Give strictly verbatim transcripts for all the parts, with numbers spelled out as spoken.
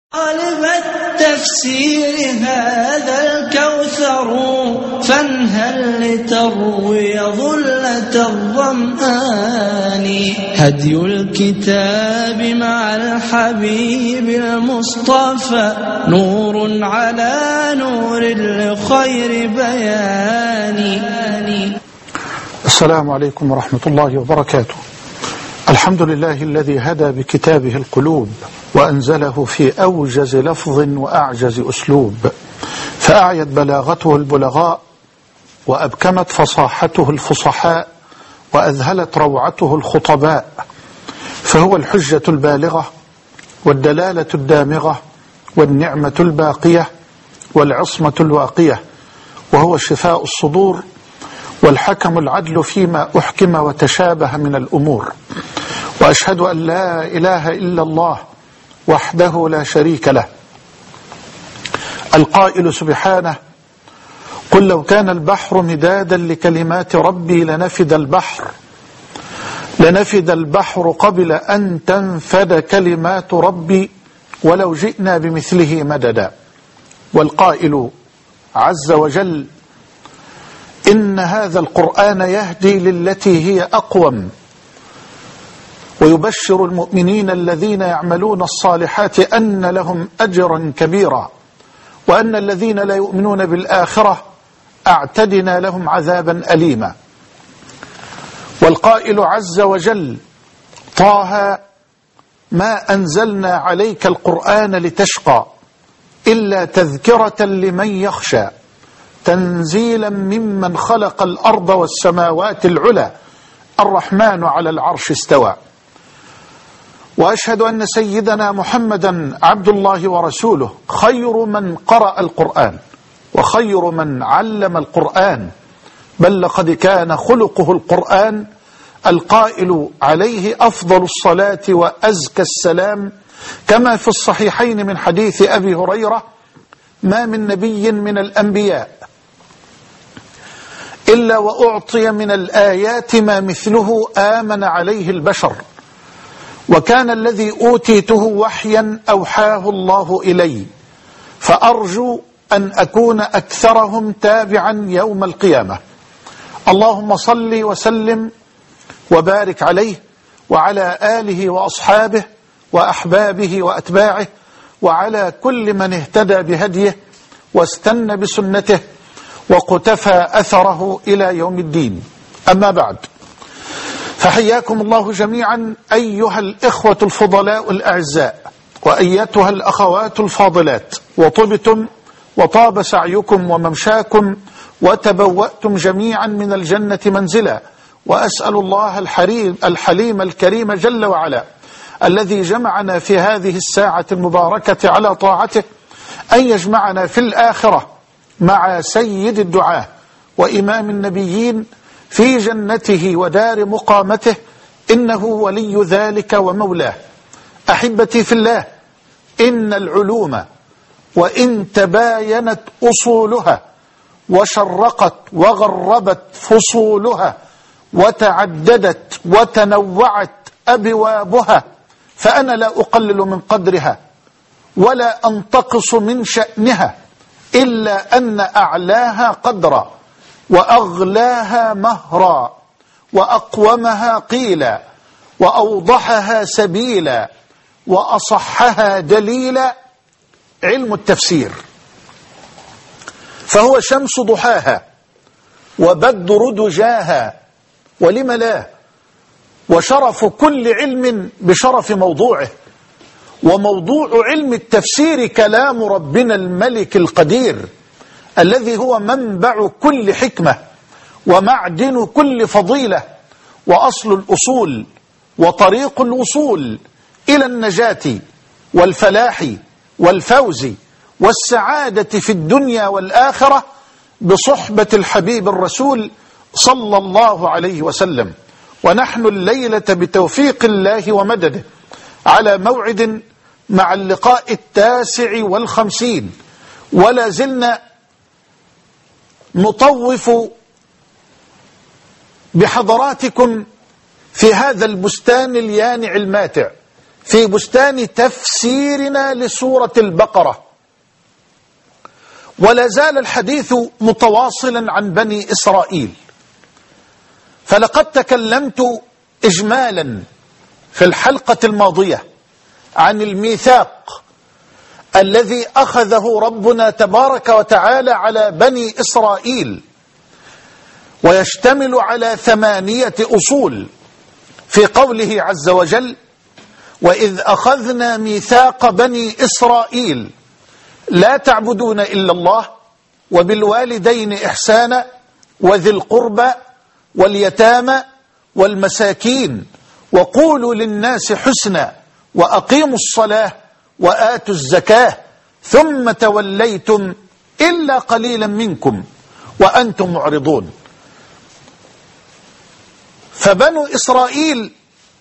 طالب التفسير هذا الكوثر فانهل لتروي ظلة الظمآن. هدي الكتاب مع الحبيب المصطفى نور على نور لخير بيان. السلام عليكم ورحمة الله وبركاته. الحمد لله الذي هدى بكتابه القلوب وأنزله في أوجز لفظ وأعجز أسلوب، فأعيت بلاغته البلغاء وأبكمت فصاحته الفصحاء وأذهلت روعته الخطباء، فهو الحجة البالغة والدلالة الدامغة والنعمة الباقية والعصمة الواقية، وهو شفاء الصدور والحكم العدل فيما أحكم وتشابه من الأمور. وأشهد أن لا إله إلا الله وحده لا شريك له، القائل سبحانه: قل لو كان البحر مدادا لكلمات ربي لنفد البحر لنفد البحر قبل أن تنفد كلمات ربي ولو جئنا بمثله مددا. والقائل عز وجل: إن هذا القرآن يهدي للتي هي أقوم ويبشر المؤمنين الذين يعملون الصالحات أن لهم أجرا كبيرا وأن الذين لا يؤمنون بالآخرة أعتدنا لهم عذابا أليما. والقائل عز وجل: طه ما أنزلنا عليك القرآن لتشقى إلا تذكرة لمن يخشى تنزيلا ممن خلق الأرض والسماوات العلى الرحمن على العرش استوى. وأشهد أن سيدنا محمدا عبد الله ورسوله خير من قرأ القرآن وخير من علم القرآن، بل لقد كان خلقه القرآن، القائل عليه أفضل الصلاة وأزكى السلام، كما في الصحيحين من حديث أبي هريرة: ما من نبي من الأنبياء إلا وأعطي من الآيات ما مثله آمن عليه البشر، وكان الذي أوتيته وحيا أوحاه الله إلي، فأرجو أن أكون أكثرهم تابعا يوم القيامة. اللهم صل وسلم وبارك عليه وعلى آله وأصحابه وأحبابه وأتباعه وعلى كل من اهتدى بهديه واستنى بسنته وقتفى أثره إلى يوم الدين. أما بعد، فحياكم الله جميعا أيها الإخوة الفضلاء الأعزاء وأيتها الأخوات الفاضلات، وطبتم وطاب سعيكم وممشاكم وتبوأتم جميعا من الجنة منزلا. وأسأل الله الحليم, الحليم الكريم جل وعلا الذي جمعنا في هذه الساعة المباركة على طاعته أن يجمعنا في الآخرة مع سيد الدعاة وإمام النبيين في جنته ودار مقامته، إنه ولي ذلك ومولاه. أحبتي في الله، إن العلوم وإن تباينت أصولها وشرقت وغربت فصولها وتعددت وتنوعت أبوابها، فأنا لا أقلل من قدرها ولا أنتقص من شأنها، إلا أن أعلاها قدرا وأغلاها مهرا وأقومها قيلا وأوضحها سبيلا وأصحها دليلا علم التفسير، فهو شمس ضحاها وبدر دجاها، ولم لا، وشرف كل علم بشرف موضوعه. وموضوع علم التفسير كلام ربنا الملك القدير الذي هو منبع كل حكمة ومعدن كل فضيلة وأصل الأصول وطريق الوصول إلى النجاة والفلاح والفوز والسعادة في الدنيا والآخرة بصحبة الحبيب الرسول صلى الله عليه وسلم. ونحن الليلة بتوفيق الله ومدده على موعد مع اللقاء التاسع والخمسين، ولا زلنا نطوف بحضراتكم في هذا البستان اليانع الماتع في بستان تفسيرنا لسورة البقرة، ولا زال الحديث متواصلا عن بني إسرائيل. فلقد تكلمت إجمالا في الحلقة الماضية عن الميثاق الذي أخذه ربنا تبارك وتعالى على بني إسرائيل، ويشتمل على ثمانية أصول، في قوله عز وجل: وإذ أخذنا ميثاق بني إسرائيل لا تعبدون إلا الله وبالوالدين إحسانا وذي القربى واليتامى والمساكين وقولوا للناس حسنا وأقيموا الصلاة وآتوا الزكاة ثم توليتم إلا قليلا منكم وأنتم معرضون. فبنو إسرائيل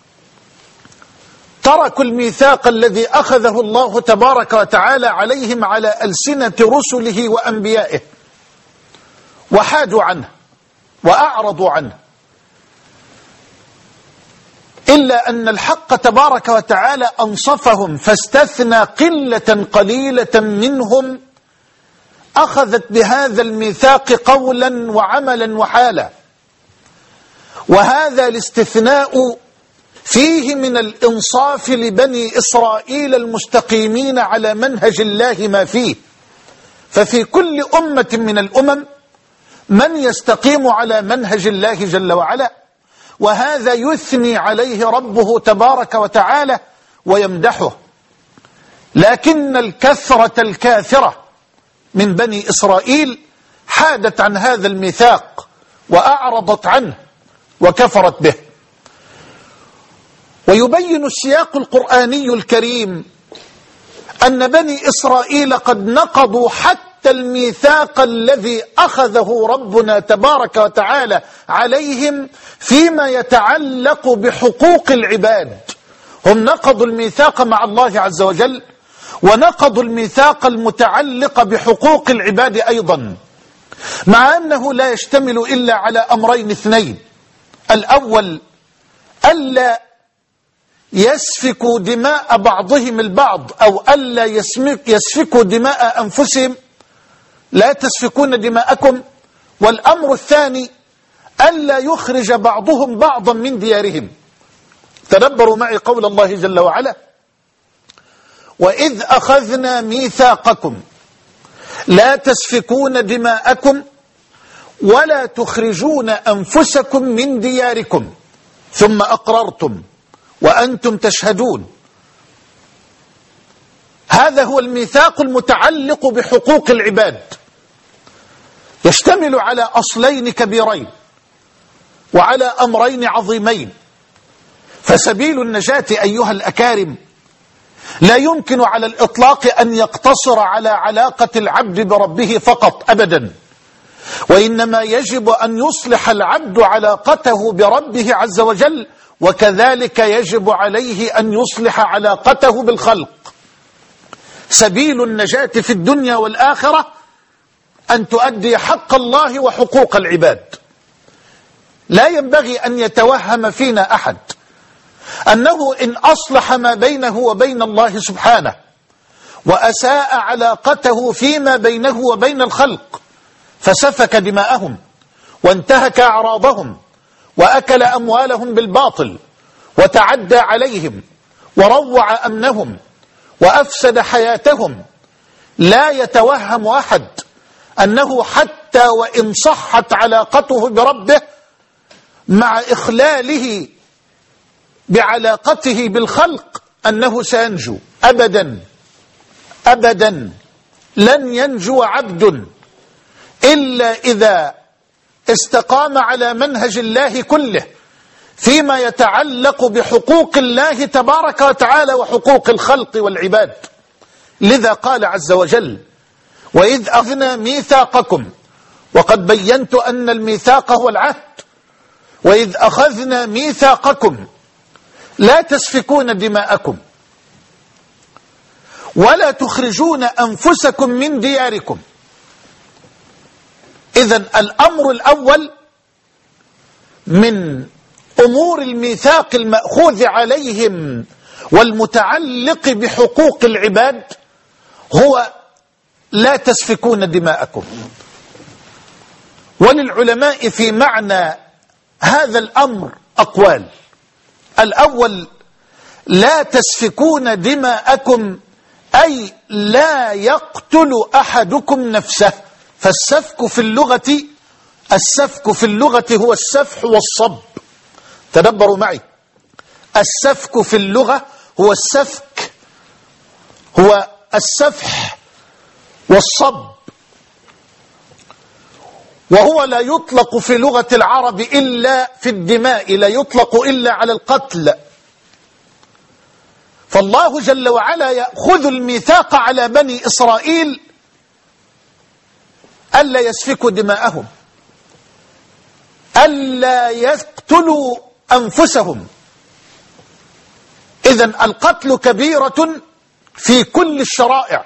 تركوا الميثاق الذي أخذه الله تبارك وتعالى عليهم على ألسنة رسله وأنبيائه، وحادوا عنه وأعرضوا عنه، إلا أن الحق تبارك وتعالى أنصفهم فاستثنى قلة قليلة منهم أخذت بهذا الميثاق قولا وعملا وحالا. وهذا الاستثناء فيه من الإنصاف لبني إسرائيل المستقيمين على منهج الله ما فيه. ففي كل أمة من الأمم من يستقيم على منهج الله جل وعلا، وهذا يثني عليه ربه تبارك وتعالى ويمدحه. لكن الكثرة الكاثرة من بني إسرائيل حادت عن هذا الميثاق وأعرضت عنه وكفرت به. ويبين السياق القرآني الكريم أن بني إسرائيل قد نقضوا حتى الميثاق الذي أخذه ربنا تبارك وتعالى عليهم فيما يتعلق بحقوق العباد. هم نقضوا الميثاق مع الله عز وجل، ونقضوا الميثاق المتعلق بحقوق العباد أيضا، مع أنه لا يشتمل إلا على أمرين اثنين: الأول ألا يسفكوا دماء بعضهم البعض، أو ألا يسفكوا دماء أنفسهم، لا تسفكون دماءكم. والأمر الثاني ألا يخرج بعضهم بعضا من ديارهم. تدبروا معي قول الله جل وعلا: وإذ أخذنا ميثاقكم لا تسفكون دماءكم ولا تخرجون أنفسكم من دياركم ثم أقررتم وأنتم تشهدون. هذا هو الميثاق المتعلق بحقوق العباد، يشتمل على أصلين كبيرين وعلى أمرين عظيمين. فسبيل النجاة أيها الأكارم لا يمكن على الإطلاق أن يقتصر على علاقة العبد بربه فقط أبدا، وإنما يجب أن يصلح العبد علاقته بربه عز وجل، وكذلك يجب عليه أن يصلح علاقته بالخلق. سبيل النجاة في الدنيا والآخرة أن تؤدي حق الله وحقوق العباد. لا ينبغي أن يتوهم فينا أحد أنه إن أصلح ما بينه وبين الله سبحانه وأساء علاقته فيما بينه وبين الخلق فسفك دماءهم وانتهك أعراضهم وأكل أموالهم بالباطل وتعدى عليهم وروع أمنهم وأفسد حياتهم، لا يتوهم أحد أنه حتى وإن صحت علاقته بربه مع إخلاله بعلاقته بالخلق أنه سينجو. أبدا أبدا لن ينجو عبد إلا إذا استقام على منهج الله كله فيما يتعلق بحقوق الله تبارك وتعالى وحقوق الخلق والعباد. لذا قال عز وجل: وإذ أخذنا ميثاقكم، وقد بينت أن الميثاق هو العهد. وإذ أخذنا ميثاقكم لا تسفكون دماءكم ولا تخرجون أنفسكم من دياركم. إذن الأمر الأول من أمور الميثاق المأخوذ عليهم والمتعلق بحقوق العباد هو لا تسفكون دماءكم. وللعلماء في معنى هذا الأمر أقوال. الأول: لا تسفكون دماءكم أي لا يقتل أحدكم نفسه. فالسفك في اللغة السفك في اللغة هو السفح والصب. تدبروا معي، السفك في اللغة هو السفك هو السفح والصب، وهو لا يطلق في لغة العرب إلا في الدماء، لا يطلق إلا على القتل. فالله جل وعلا يأخذ الميثاق على بني إسرائيل ألا يسفكوا دماءهم، ألا يقتلوا أنفسهم. إذن القتل كبيرة في كل الشرائع،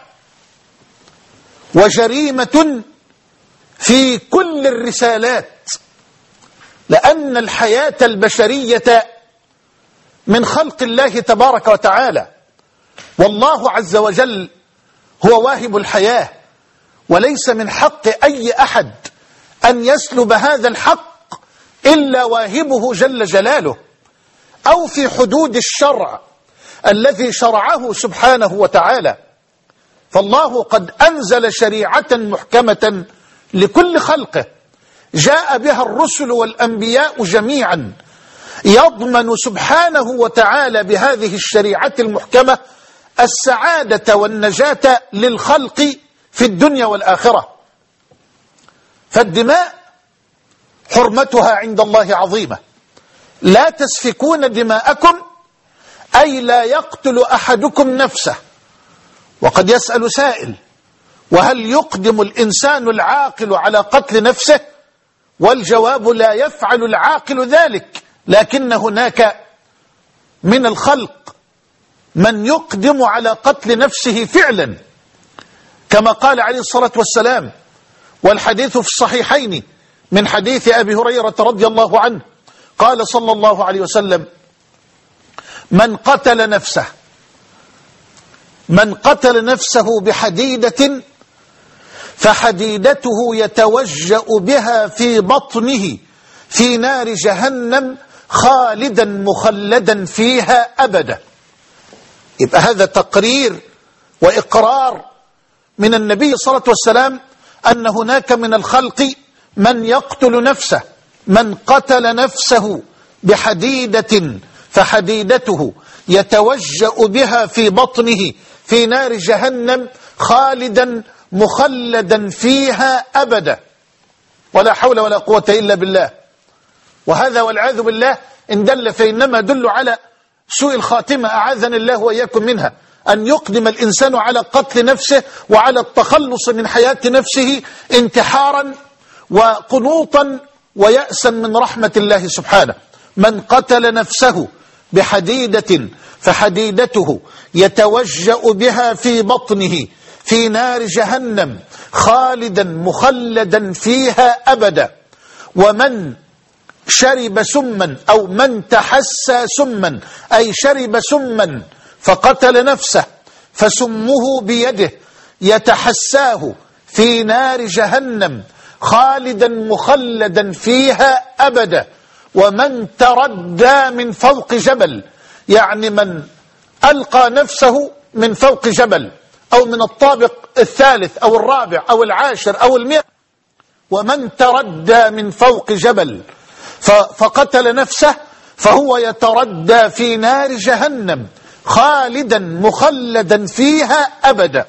وجريمة في كل الرسالات، لأن الحياة البشرية من خلق الله تبارك وتعالى، والله عز وجل هو واهب الحياة، وليس من حق أي أحد أن يسلب هذا الحق إلا واهبه جل جلاله، أو في حدود الشرع الذي شرعه سبحانه وتعالى. فالله قد أنزل شريعة محكمة لكل خلقه جاء بها الرسل والأنبياء جميعا، يضمن سبحانه وتعالى بهذه الشريعة المحكمة السعادة والنجاة للخلق في الدنيا والآخرة. فالدماء حرمتها عند الله عظيمة. لا تسفكون دماءكم أي لا يقتل أحدكم نفسه. وقد يسأل سائل: وهل يقدم الإنسان العاقل على قتل نفسه؟ والجواب: لا يفعل العاقل ذلك، لكن هناك من الخلق من يقدم على قتل نفسه فعلا، كما قال عليه الصلاة والسلام، والحديث في الصحيحين من حديث أبي هريرة رضي الله عنه قال صلى الله عليه وسلم: من قتل نفسه من قتل نفسه بحديدة فحديدته يتوجأ بها في بطنه في نار جهنم خالدا مخلدا فيها أبدا. يبقى هذا تقرير وإقرار من النبي صلى الله عليه وسلم أن هناك من الخلق من يقتل نفسه. من قتل نفسه بحديدة فحديدته يتوجأ بها في بطنه في نار جهنم خالدا مخلدا فيها أبدا. ولا حول ولا قوة إلا بالله. وهذا والعياذ بالله إن دل فإنما دل على سوء الخاتمة، أعاذنا الله وإياكم منها، أن يقدم الإنسان على قتل نفسه وعلى التخلص من حياة نفسه انتحارا وقنوطا ويأسا من رحمة الله سبحانه. من قتل نفسه بحديدة فحديدته يتوجأ بها في بطنه في نار جهنم خالدا مخلدا فيها أبدا. ومن شرب سما أو من تحسى سما أي شرب سما فقتل نفسه فسمه بيده يتحساه في نار جهنم خالدا مخلدا فيها أبدا. ومن تردى من فوق جبل، يعني من ألقى نفسه من فوق جبل أو من الطابق الثالث أو الرابع أو العاشر أو المئة، ومن تردى من فوق جبل فقتل نفسه فهو يتردى في نار جهنم خالدا مخلدا فيها أبدا.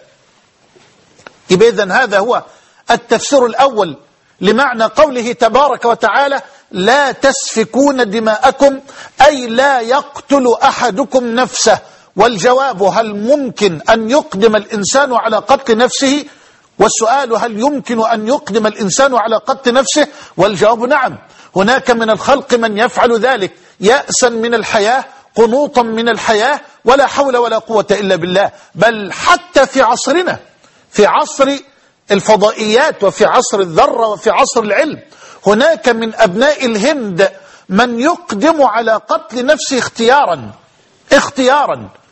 إذن هذا هو التفسير الأول لمعنى قوله تبارك وتعالى: لا تسفكون دماءكم أي لا يقتل أحدكم نفسه. والجواب: هل ممكن أن يقدم الإنسان على قتل نفسه؟ والسؤال: هل يمكن أن يقدم الإنسان على قتل نفسه؟ والجواب: نعم. هناك من الخلق من يفعل ذلك يأسا من الحياة، قنوطا من الحياة، ولا حول ولا قوة إلا بالله. بل حتى في عصرنا، في عصر الفضائيات وفي عصر الذرة وفي عصر العلم، هناك من أبناء الهند من يقدم على قتل نفسه اختيارا اختيارا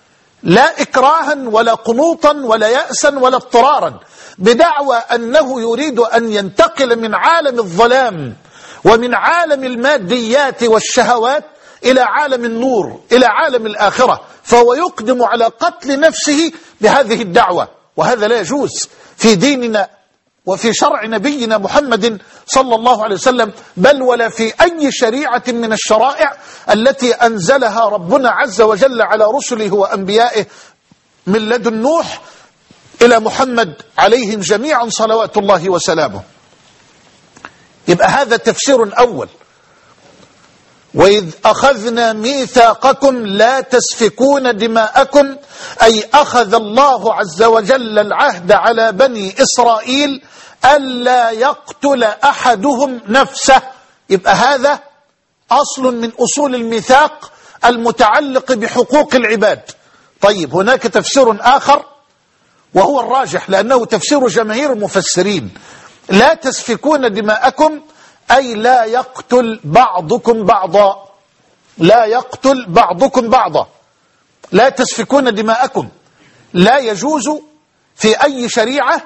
لا إكراها ولا قنوطا ولا يأسا ولا اضطرارا، بدعوى أنه يريد أن ينتقل من عالم الظلام ومن عالم الماديات والشهوات إلى عالم النور، إلى عالم الآخرة، فهو يقدم على قتل نفسه بهذه الدعوة، وهذا لا يجوز في ديننا وفي شرع نبينا محمد صلى الله عليه وسلم، بل ولا في أي شريعة من الشرائع التي أنزلها ربنا عز وجل على رسله وأنبيائه من لدن نوح إلى محمد عليهم جميعا صلوات الله وسلامه. يبقى هذا تفسير أول. وإذ أخذنا ميثاقكم لا تسفكون دماءكم، أي أخذ الله عز وجل العهد على بني إسرائيل ألا يقتل أحدهم نفسه. يبقى هذا أصل من أصول الميثاق المتعلق بحقوق العباد. طيب هناك تفسير آخر وهو الراجح لأنه تفسير جماهير المفسرين، لا تسفكون دماءكم أي لا يقتل بعضكم بعضا، لا يقتل بعضكم بعضا، لا تسفكون دماءكم. لا يجوز في أي شريعة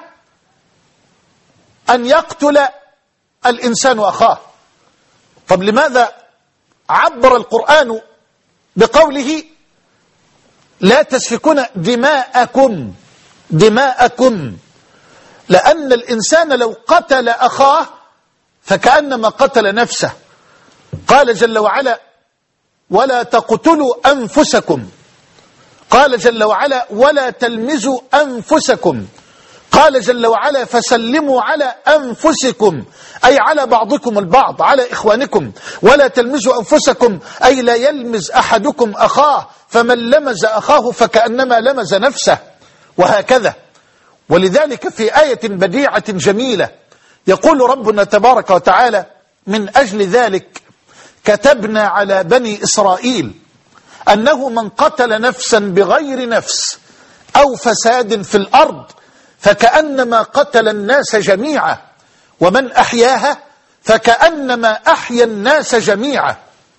أن يقتل الإنسان أخاه. طب لماذا عبر القرآن بقوله لا تسفكون دماءكم دماءكم؟ لأن الإنسان لو قتل أخاه فكأنما قتل نفسه. قال جل وعلا ولا تقتلوا أنفسكم، قال جل وعلا ولا تلمزوا أنفسكم، قال جل وعلا فسلموا على أنفسكم، أي على بعضكم البعض، على إخوانكم. ولا تلمزوا أنفسكم أي لا يلمز أحدكم أخاه، فمن لمز أخاه فكأنما لمز نفسه، وهكذا. ولذلك في آية بديعة جميلة يقول ربنا تبارك وتعالى من أجل ذلك كتبنا على بني إسرائيل أنه من قتل نفسا بغير نفس أو فساد في الأرض فكأنما قتل الناس جميعا، ومن أحياها فكأنما أحيا الناس جميعا.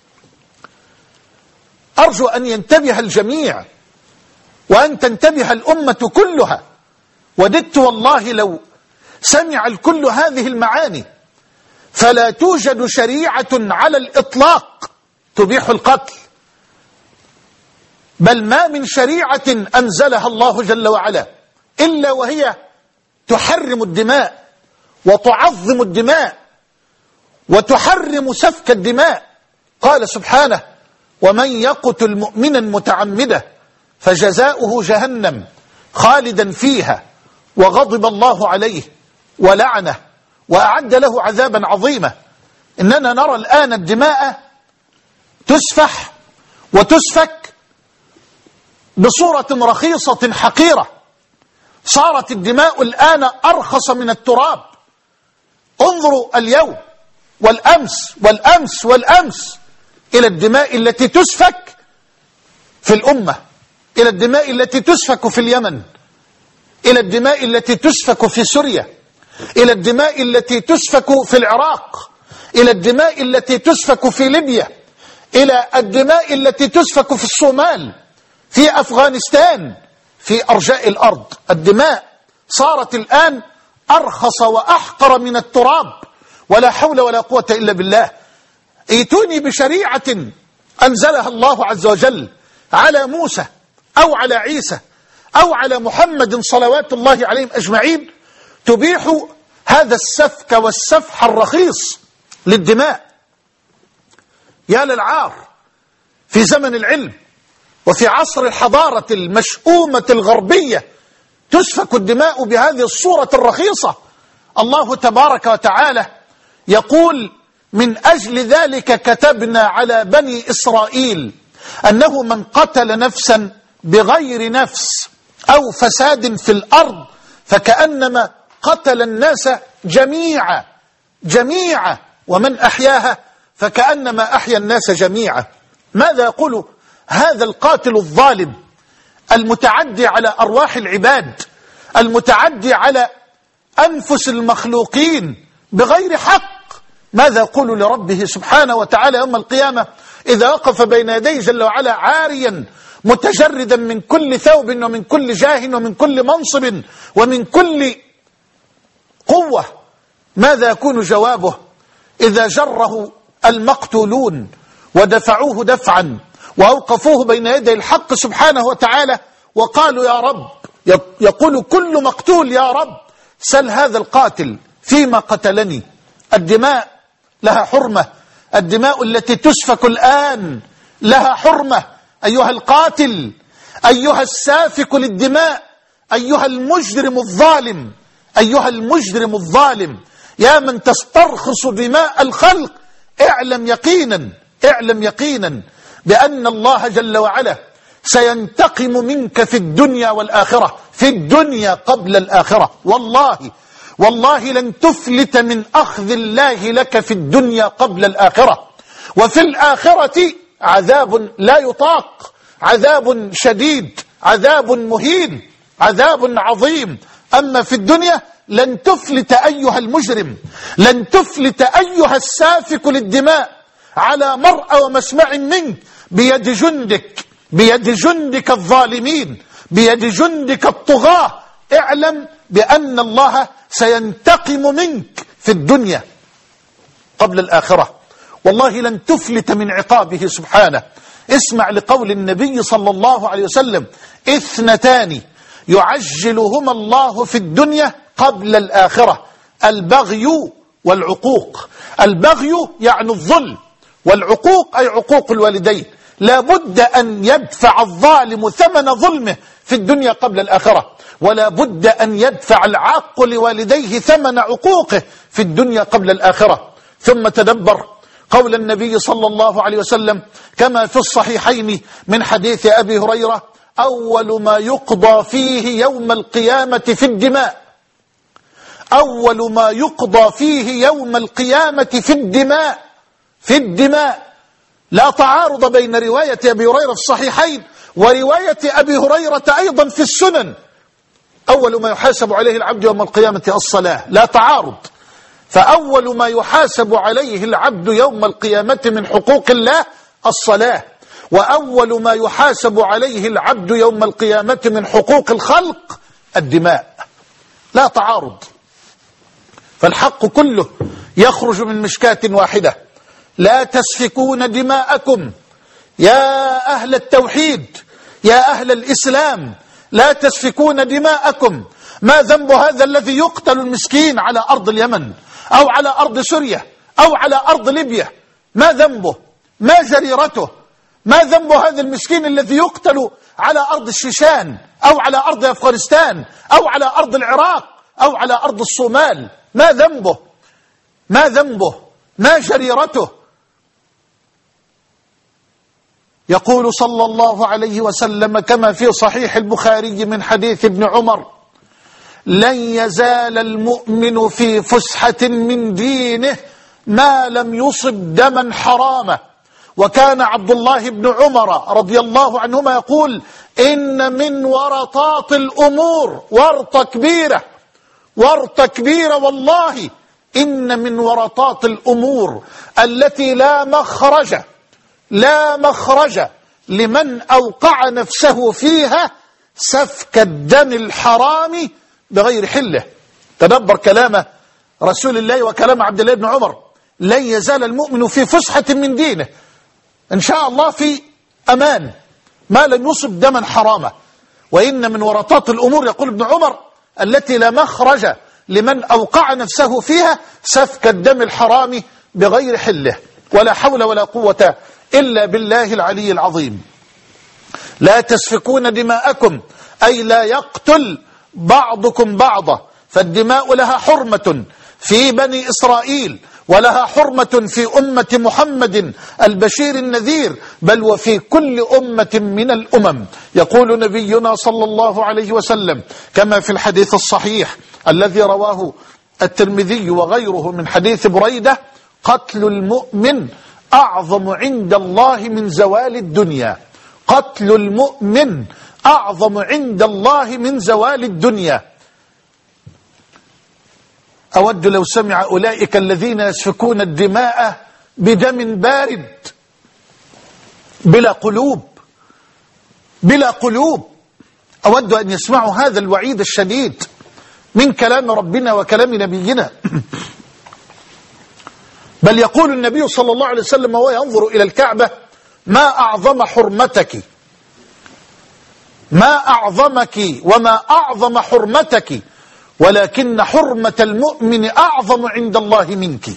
أرجو أن ينتبه الجميع وأن تنتبه الأمة كلها. وددت والله لو سمع الكل هذه المعاني، فلا توجد شريعة على الإطلاق تبيح القتل، بل ما من شريعة أنزلها الله جل وعلا إلا وهي تحرم الدماء وتعظم الدماء وتحرم سفك الدماء. قال سبحانه ومن يقتل مؤمنا متعمدا فجزاؤه جهنم خالدا فيها وغضب الله عليه ولعنه وأعد له عذابا عظيما. إننا نرى الآن الدماء تسفح وتسفك بصورة رخيصة حقيرة. صارت الدماء الآن أرخص من التراب. انظروا اليوم والأمس والأمس والأمس إلى الدماء التي تسفك في الأمة، إلى الدماء التي تسفك في اليمن، إلى الدماء التي تسفك في سوريا، إلى الدماء التي تسفك في العراق، إلى الدماء التي تسفك في ليبيا، إلى الدماء التي تسفك في الصومال، في أفغانستان، في أرجاء الأرض. الدماء صارت الآن أرخص وأحقر من التراب، ولا حول ولا قوة إلا بالله. ائتوني بشريعة أنزلها الله عز وجل على موسى أو على عيسى أو على محمد صلوات الله عليهم أجمعين تبيح هذا السفك والسفح الرخيص للدماء. يا للعار في زمن العلم وفي عصر الحضارة المشؤومة الغربية تسفك الدماء بهذه الصورة الرخيصة. الله تبارك وتعالى يقول من أجل ذلك كتبنا على بني إسرائيل أنه من قتل نفسا بغير نفس أو فساد في الأرض فكأنما قتل الناس جميعا جميعا ومن أحياها فكأنما أحيا الناس جميعا. ماذا يقول هذا القاتل الظالم المتعدي على أرواح العباد، المتعدي على أنفس المخلوقين بغير حق؟ ماذا يقول لربه سبحانه وتعالى يوم القيامة إذا وقف بين يديه جل وعلا عاريا متجردا من كل ثوب ومن كل جاه ومن كل منصب ومن كل قوة، ماذا يكون جوابه إذا جره المقتولون ودفعوه دفعا وأوقفوه بين يدي الحق سبحانه وتعالى وقالوا يا رب، يقول كل مقتول يا رب سل هذا القاتل فيما قتلني. الدماء لها حرمة، الدماء التي تسفك الآن لها حرمة. أيها القاتل، أيها السافك للدماء، أيها المجرم الظالم، أيها المجرم الظالم، يا من تسترخص دماء الخلق، اعلم يقينا اعلم يقينا بأن الله جل وعلا سينتقم منك في الدنيا والآخرة، في الدنيا قبل الآخرة. والله والله لن تفلت من أخذ الله لك في الدنيا قبل الآخرة. وفي الآخرة عذاب لا يطاق، عذاب شديد، عذاب مهين، عذاب عظيم. أما في الدنيا لن تفلت أيها المجرم، لن تفلت أيها السافك للدماء على مرأى ومسمع منك، بيد جندك، بيد جندك الظالمين، بيد جندك الطغاة. اعلم بأن الله سينتقم منك في الدنيا قبل الآخرة. والله لن تفلت من عقابه سبحانه. اسمع لقول النبي صلى الله عليه وسلم: اثنتان يعجلهما الله في الدنيا قبل الآخرة: البغي والعقوق. البغي يعني الظلم، والعقوق أي عقوق الوالدين. لا بد أن يدفع الظالم ثمن ظلمه في الدنيا قبل الآخرة، ولا بد أن يدفع العاق لوالديه ثمن عقوقه في الدنيا قبل الآخرة. ثم تدبر قول النبي صلى الله عليه وسلم كما في الصحيحين من حديث أبي هريرة: أول ما يقضى فيه يوم القيامة في الدماء، أول ما يقضى فيه يوم القيامة في الدماء، في الدماء. لا تعارض بين رواية أبي هريرة في الصحيحين ورواية أبي هريرة أيضا في السنن. أول ما يحاسب عليه العبد يوم القيامة الصلاة، لا تعارض. فأول ما يحاسب عليه العبد يوم القيامة من حقوق الله الصلاة، وأول ما يحاسب عليه العبد يوم القيامة من حقوق الخلق الدماء. لا تعارض، فالحق كله يخرج من مشكاة واحدة: لا تسفكون دماءكم يا أهل التوحيد، يا أهل الإسلام، لا تسفكون دماءكم. ما ذنب هذا الذي يقتل المسكين على أرض اليمن أو على أرض سوريا أو على أرض ليبيا؟ ما ذنبه؟ ما جريرته؟ ما ذنب هذا المسكين الذي يقتل على أرض الشيشان أو على أرض أفغانستان أو على أرض العراق أو على أرض الصومال؟ ما ذنبه؟ ما ذنبه؟ ما جريرته؟ يقول صلى الله عليه وسلم كما في صحيح البخاري من حديث ابن عمر: لن يزال المؤمن في فسحة من دينه ما لم يصب دما حراما. وكان عبد الله بن عمر رضي الله عنهما يقول: إن من ورطات الأمور، ورطة كبيرة، ورطة كبيرة والله، إن من ورطات الأمور التي لا مخرج لا مخرج لمن أوقع نفسه فيها سفك الدم الحرام بغير حله. تدبر كلام رسول الله وكلام عبد الله بن عمر: لن يزال المؤمن في فسحة من دينه، إن شاء الله في أمان ما لم يصب دما حراما. وإن من ورطات الأمور، يقول ابن عمر، التي لا مخرج لمن أوقع نفسه فيها سفك الدم الحرام بغير حله. ولا حول ولا قوة إلا بالله العلي العظيم. لا تسفكون دماءكم، أي لا يقتل بعضكم بعضا. فالدماء لها حرمة في بني إسرائيل، ولها حرمة في أمة محمد البشير النذير، بل وفي كل أمة من الأمم. يقول نبينا صلى الله عليه وسلم كما في الحديث الصحيح الذي رواه الترمذي وغيره من حديث بريدة: قتل المؤمن أعظم عند الله من زوال الدنيا. قتل المؤمن أعظم عند الله من زوال الدنيا. أود لو سمع أولئك الذين يسفكون الدماء بدم بارد بلا قلوب، بلا قلوب. أود أن يسمعوا هذا الوعيد الشديد من كلام ربنا وكلام نبينا. بل يقول النبي صلى الله عليه وسلم وهو ينظر إلى الكعبة: ما أعظم حرمتك، ما أعظمك وما أعظم حرمتك، ولكن حرمة المؤمن أعظم عند الله منك.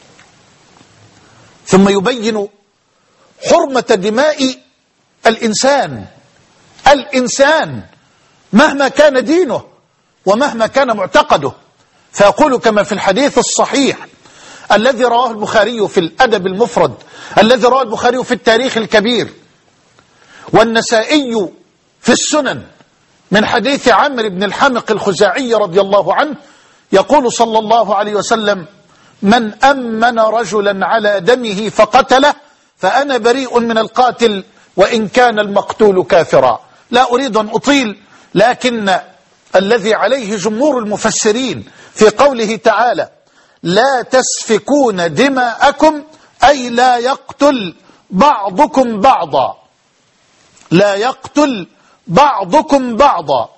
ثم يبين حرمة دماء الإنسان الإنسان مهما كان دينه ومهما كان معتقده، فيقول كما في الحديث الصحيح الذي رواه البخاري في الأدب المفرد، الذي رواه البخاري في التاريخ الكبير، والنسائي في السنن، من حديث عمرو بن الحمق الخزاعي رضي الله عنه، يقول صلى الله عليه وسلم: من أمن رجلا على دمه فقتله فأنا بريء من القاتل وإن كان المقتول كافرا. لا أريد أن أطيل، لكن الذي عليه جمهور المفسرين في قوله تعالى: لا تسفكون دماءكم، أي لا يقتل بعضكم بعضا، لا يقتل بعضكم بعضا.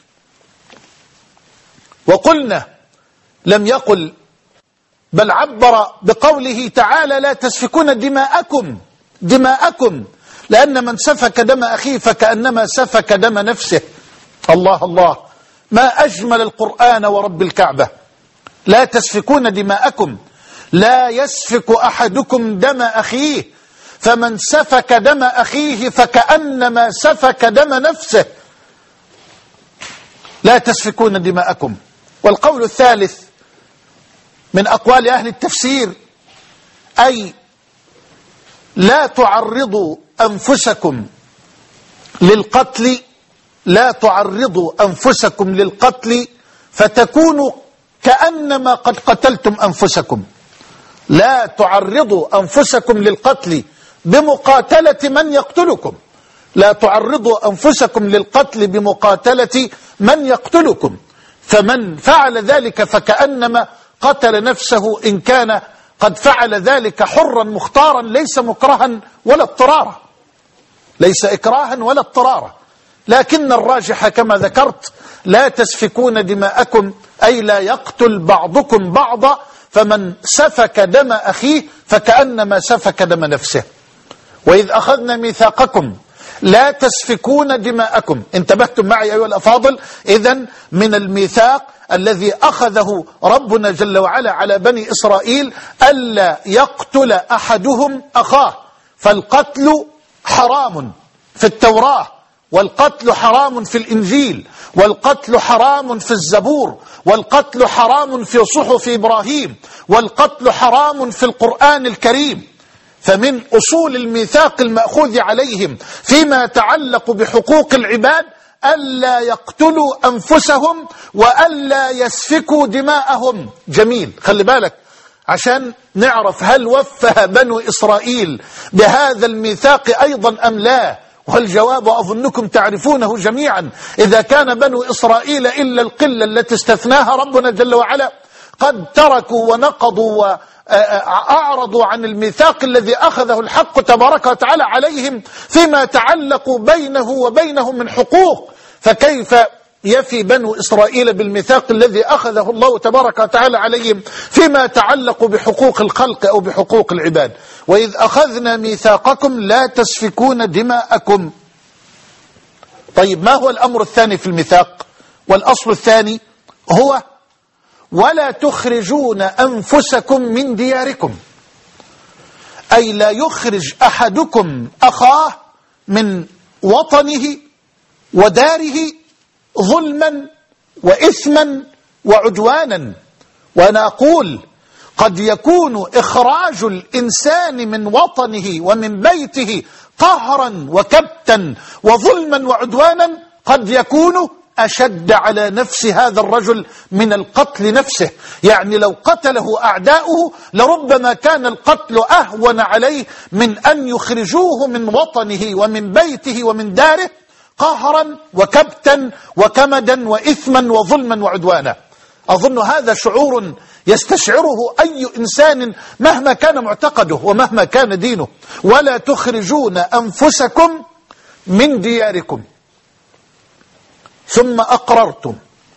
وقلنا لم يقل، بل عبر بقوله تعالى: لا تسفكون دماءكم دماءكم، لأن من سفك دم أخيه فكأنما سفك دم نفسه. الله الله، ما أجمل القرآن ورب الكعبة. لا تسفكون دماءكم، لا يسفك أحدكم دم أخيه، فمن سفك دم أخيه فكأنما سفك دم نفسه. لا تسفكون دماءكم. والقول الثالث من أقوال أهل التفسير: أي لا تعرضوا أنفسكم للقتل، لا تعرضوا أنفسكم للقتل فتكونوا كأنما قد قتلتم أنفسكم. لا تعرضوا أنفسكم للقتل بمقاتلة من يقتلكم، لا تعرضوا أنفسكم للقتل بمقاتلة من يقتلكم، فمن فعل ذلك فكأنما قتل نفسه، إن كان قد فعل ذلك حرا مختارا، ليس مكرها ولا اضطرارا، ليس إكراها ولا اضطرارا. لكن الراجح كما ذكرت: لا تسفكون دماءكم، أي لا يقتل بعضكم بعضا، فمن سفك دم أخيه فكأنما سفك دم نفسه. وإذ أخذنا ميثاقكم لا تسفكون دماءكم. انتبهتم معي أيها الأفاضل؟ إذن من الميثاق الذي أخذه ربنا جل وعلا على بني إسرائيل ألا يقتل أحدهم أخاه، فالقتل حرام في التوراة، والقتل حرام في الإنجيل، والقتل حرام في الزبور، والقتل حرام في صحف إبراهيم، والقتل حرام في القرآن الكريم. فمن أصول الميثاق المأخوذ عليهم فيما يتعلق بحقوق العباد ألا يقتلوا أنفسهم وألا يسفكوا دماءهم. جميل، خلي بالك عشان نعرف هل وفى بنو إسرائيل بهذا الميثاق أيضا أم لا. والجواب أظنكم تعرفونه جميعا: إذا كان بنو إسرائيل إلا القلة التي استثناها ربنا جل وعلا قد تركوا ونقضوا وأعرضوا عن الميثاق الذي أخذه الحق تبارك وتعالى عليهم فيما يتعلق بينه وبينهم من حقوق، فكيف يفي بنو إسرائيل بالميثاق الذي أخذه الله تبارك وتعالى عليهم فيما يتعلق بحقوق الخلق أو بحقوق العباد؟ وإذ أخذنا ميثاقكم لا تسفكون دماءكم. طيب، ما هو الأمر الثاني في الميثاق؟ والأصل الثاني هو: ولا تخرجون أنفسكم من دياركم، أي لا يخرج أحدكم أخاه من وطنه وداره ظلما وإثما وعدوانا. وأنا أقول قد يكون إخراج الإنسان من وطنه ومن بيته قهرا وكبتا وظلما وعدوانا قد يكون أشد على نفس هذا الرجل من القتل نفسه. يعني لو قتله أعداؤه لربما كان القتل أهون عليه من أن يخرجوه من وطنه ومن بيته ومن داره قهرا وكبتا وكمدا وإثما وظلما وعدوانا. أظن هذا شعور يستشعره أي إنسان مهما كان معتقده ومهما كان دينه. ولا تخرجون أنفسكم، من دياركم ثم أقررتم،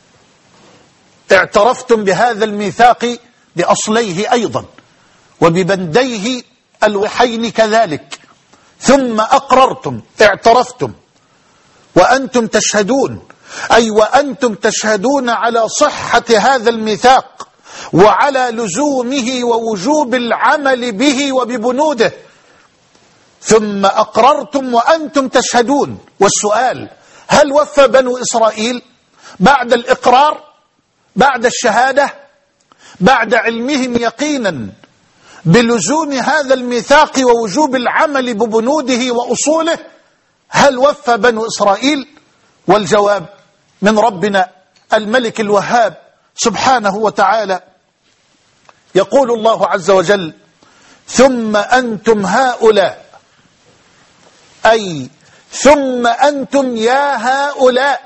اعترفتم بهذا الميثاق بأصليه أيضا وببنديه الوحين كذلك، ثم أقررتم اعترفتم وأنتم تشهدون، أي وأنتم تشهدون على صحة هذا الميثاق وعلى لزومه ووجوب العمل به وببنوده، ثم أقررتم وأنتم تشهدون. والسؤال: هل وفى بنو إسرائيل بعد الإقرار، بعد الشهادة، بعد علمهم يقينا بلزوم هذا الميثاق ووجوب العمل ببنوده وأصوله، هل وفى بنو إسرائيل؟ والجواب من ربنا الملك الوهاب سبحانه وتعالى. يقول الله عز وجل: ثم أنتم هؤلاء، أي ثم أنتم يا هؤلاء،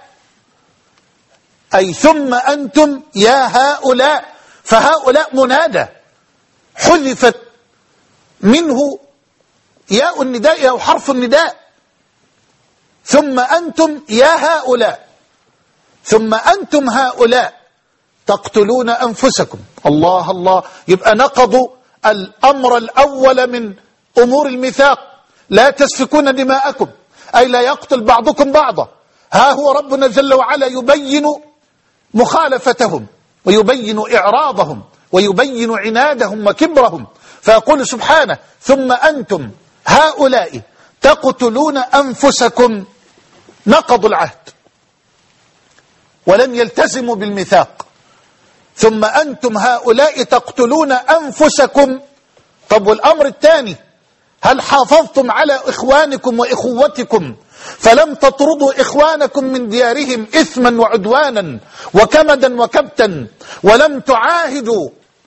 أي ثم أنتم يا هؤلاء، فهؤلاء منادى حذفت منه ياء النداء أو حرف النداء. ثم أنتم يا هؤلاء، ثم أنتم هؤلاء تقتلون أنفسكم. الله الله، يبقى نقضوا الأمر الأول من أمور الميثاق: لا تسفكون دماءكم، أي لا يقتل بعضكم بعضا. ها هو ربنا جل وعلا يبين مخالفتهم ويبين إعراضهم ويبين عنادهم وكبرهم، فيقول سبحانه: ثم أنتم هؤلاء تقتلون أنفسكم. نقضوا العهد ولم يلتزموا بالميثاق. ثم أنتم هؤلاء تقتلون أنفسكم. طب والأمر الثاني: هل حافظتم على إخوانكم وإخوتكم فلم تطردوا إخوانكم من ديارهم إثما وعدوانا وكمدا وكبتا، ولم تعاهدوا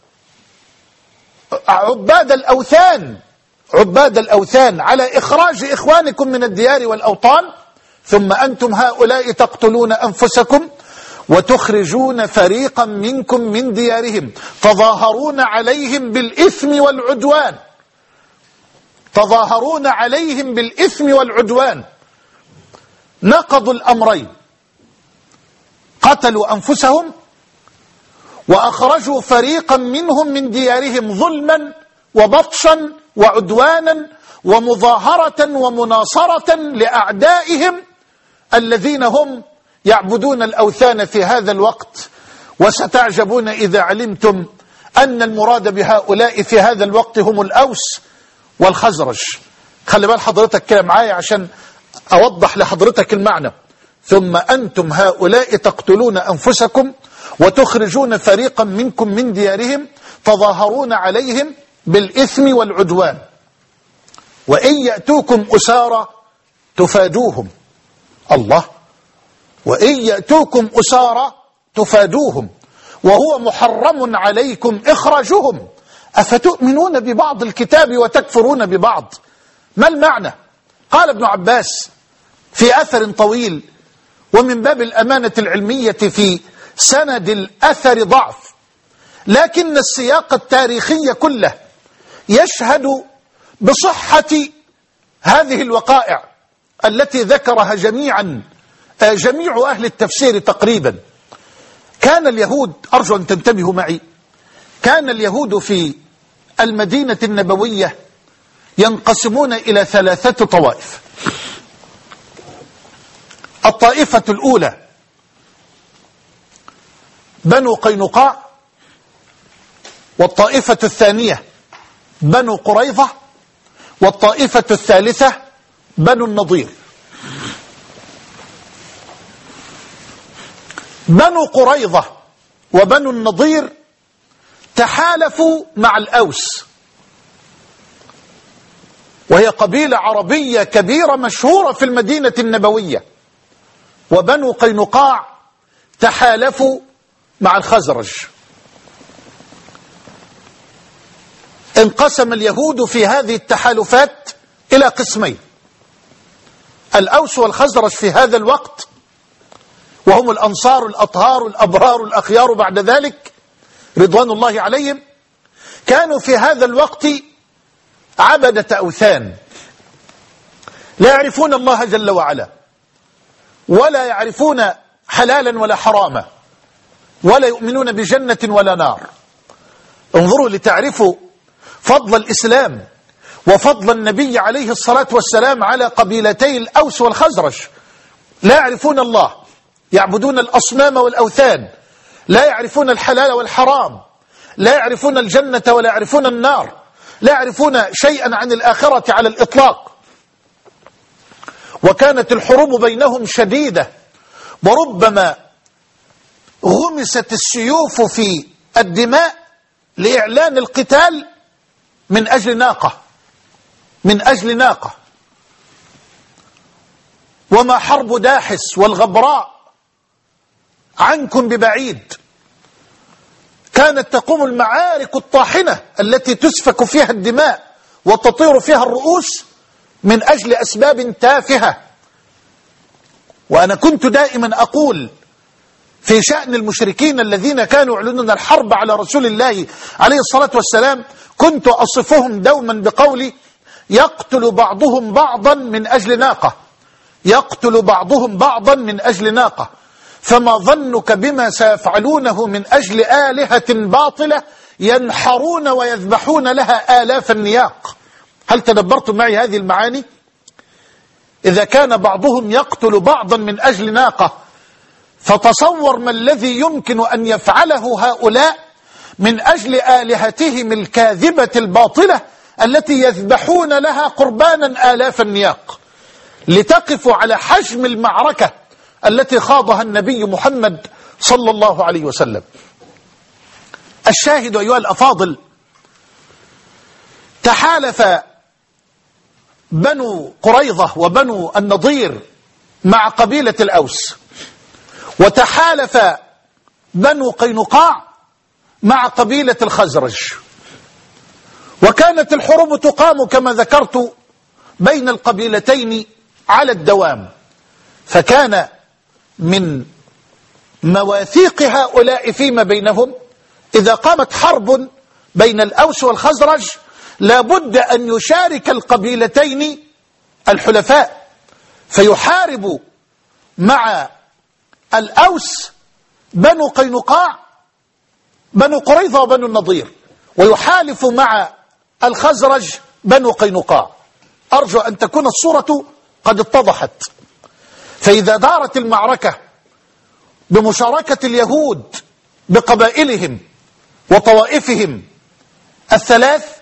عباد الأوثان عباد الأوثان على إخراج إخوانكم من الديار والأوطان؟ ثم أنتم هؤلاء تقتلون أنفسكم وتخرجون فريقا منكم من ديارهم، تظاهرون عليهم بالإثم والعدوان تظاهرون عليهم بالإثم والعدوان. نقضوا الأمرين: قتلوا أنفسهم وأخرجوا فريقا منهم من ديارهم ظلما وبطشا وعدوانا ومظاهرة ومناصرة لأعدائهم الذين هم يعبدون الأوثان في هذا الوقت. وستعجبون إذا علمتم أن المراد بهؤلاء في هذا الوقت هم الأوس والخزرج. خلي بال حضرتك كده معايا عشان أوضح لحضرتك المعنى. ثم أنتم هؤلاء تقتلون أنفسكم وتخرجون فريقا منكم من ديارهم تظاهرون عليهم بالإثم والعدوان، وإن يأتوكم أسارى تفادوهم. الله، وإن يأتوكم أسارى تفادوهم وهو محرم عليكم إخراجهم أفتؤمنون ببعض الكتاب وتكفرون ببعض. ما المعنى؟ قال ابن عباس في أثر طويل، ومن باب الأمانة العلمية في سند الأثر ضعف، لكن السياق التاريخي كله يشهد بصحة هذه الوقائع التي ذكرها جميعا جميع أهل التفسير تقريبا. كان اليهود، أرجو أن تنتبهوا معي، كان اليهود في المدينة النبوية ينقسمون إلى ثلاثة طوائف. الطائفة الأولى بنو قينقاع، والطائفة الثانية بنو قريظة، والطائفة الثالثة بنو النضير. بنو قريظة وبنو النضير تحالفوا مع الأوس، وهي قبيلة عربية كبيرة مشهورة في المدينة النبوية. وبنو قينقاع تحالفوا مع الخزرج. انقسم اليهود في هذه التحالفات إلى قسمين: الأوس والخزرج في هذا الوقت، وهم الأنصار الأطهار الأبرار الأخيار بعد ذلك رضوان الله عليهم، كانوا في هذا الوقت عبدة أوثان، لا يعرفون الله جل وعلا، ولا يعرفون حلالا ولا حراما، ولا يؤمنون بجنة ولا نار. انظروا لتعرفوا فضل الإسلام وفضل النبي عليه الصلاة والسلام على قبيلتي الأوس والخزرج. لا يعرفون الله، يعبدون الأصنام والأوثان، لا يعرفون الحلال والحرام، لا يعرفون الجنة ولا يعرفون النار، لا يعرفون شيئا عن الآخرة على الإطلاق. وكانت الحروب بينهم شديدة، وربما غمست السيوف في الدماء لإعلان القتال من أجل ناقة، من أجل ناقة. وما حرب داحس والغبراء عنكم ببعيد. كانت تقوم المعارك الطاحنة التي تسفك فيها الدماء وتطير فيها الرؤوس من أجل أسباب تافهة. وأنا كنت دائما أقول في شأن المشركين الذين كانوا يعلنون الحرب على رسول الله عليه الصلاة والسلام، كنت أصفهم دوما بقولي: يقتل بعضهم بعضا من أجل ناقة، يقتل بعضهم بعضا من أجل ناقة، فما ظنك بما سيفعلونه من أجل آلهة باطلة ينحرون ويذبحون لها آلاف النياق. هل تدبرتم معي هذه المعاني؟ إذا كان بعضهم يقتل بعضا من أجل ناقة، فتصور ما الذي يمكن أن يفعله هؤلاء من أجل آلهتهم الكاذبة الباطلة التي يذبحون لها قربانا آلاف النياق. لتقفوا على حجم المعركة التي خاضها النبي محمد صلى الله عليه وسلم. الشاهد أيها الأفاضل، تحالف بنو قريظة وبنو النضير مع قبيلة الأوس، وتحالف بنو قينقاع مع قبيلة الخزرج، وكانت الحروب تقام كما ذكرت بين القبيلتين على الدوام. فكان من مواثيق هؤلاء فيما بينهم إذا قامت حرب بين الأوس والخزرج لابد أن يشارك القبيلتين الحلفاء، فيحارب مع الأوس بنو قينقاع بنو قريظة وبنو النضير، ويحالف مع الخزرج بنو قينقاع. أرجو أن تكون الصورة قد اتضحت. فإذا دارت المعركة بمشاركة اليهود بقبائلهم وطوائفهم الثلاث،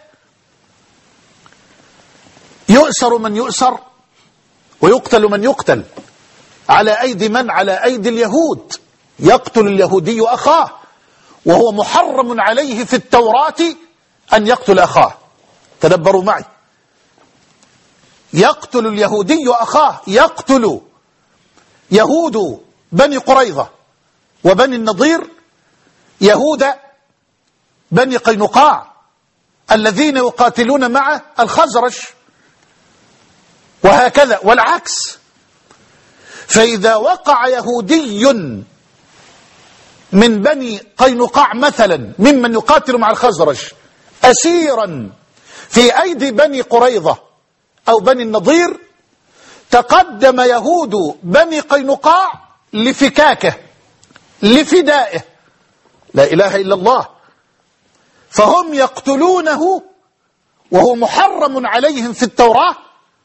يؤسر من يؤسر ويقتل من يقتل. على أيدي من؟ على أيدي اليهود. يقتل اليهودي أخاه، وهو محرم عليه في التوراة أن يقتل أخاه. تدبروا معي، يقتل اليهودي أخاه، يقتل يهود بني قريظة وبني النضير يهود بني قينقاع الذين يقاتلون مع الخزرج، وهكذا والعكس. فإذا وقع يهودي من بني قينقاع مثلا ممن يقاتل مع الخزرج أسيرا في أيدي بني قريظة أو بني النضير، تقدم يهود بني قينقاع لفكاكه لفدائه، لا إله إلا الله. فهم يقتلونه وهو محرم عليهم في التوراة،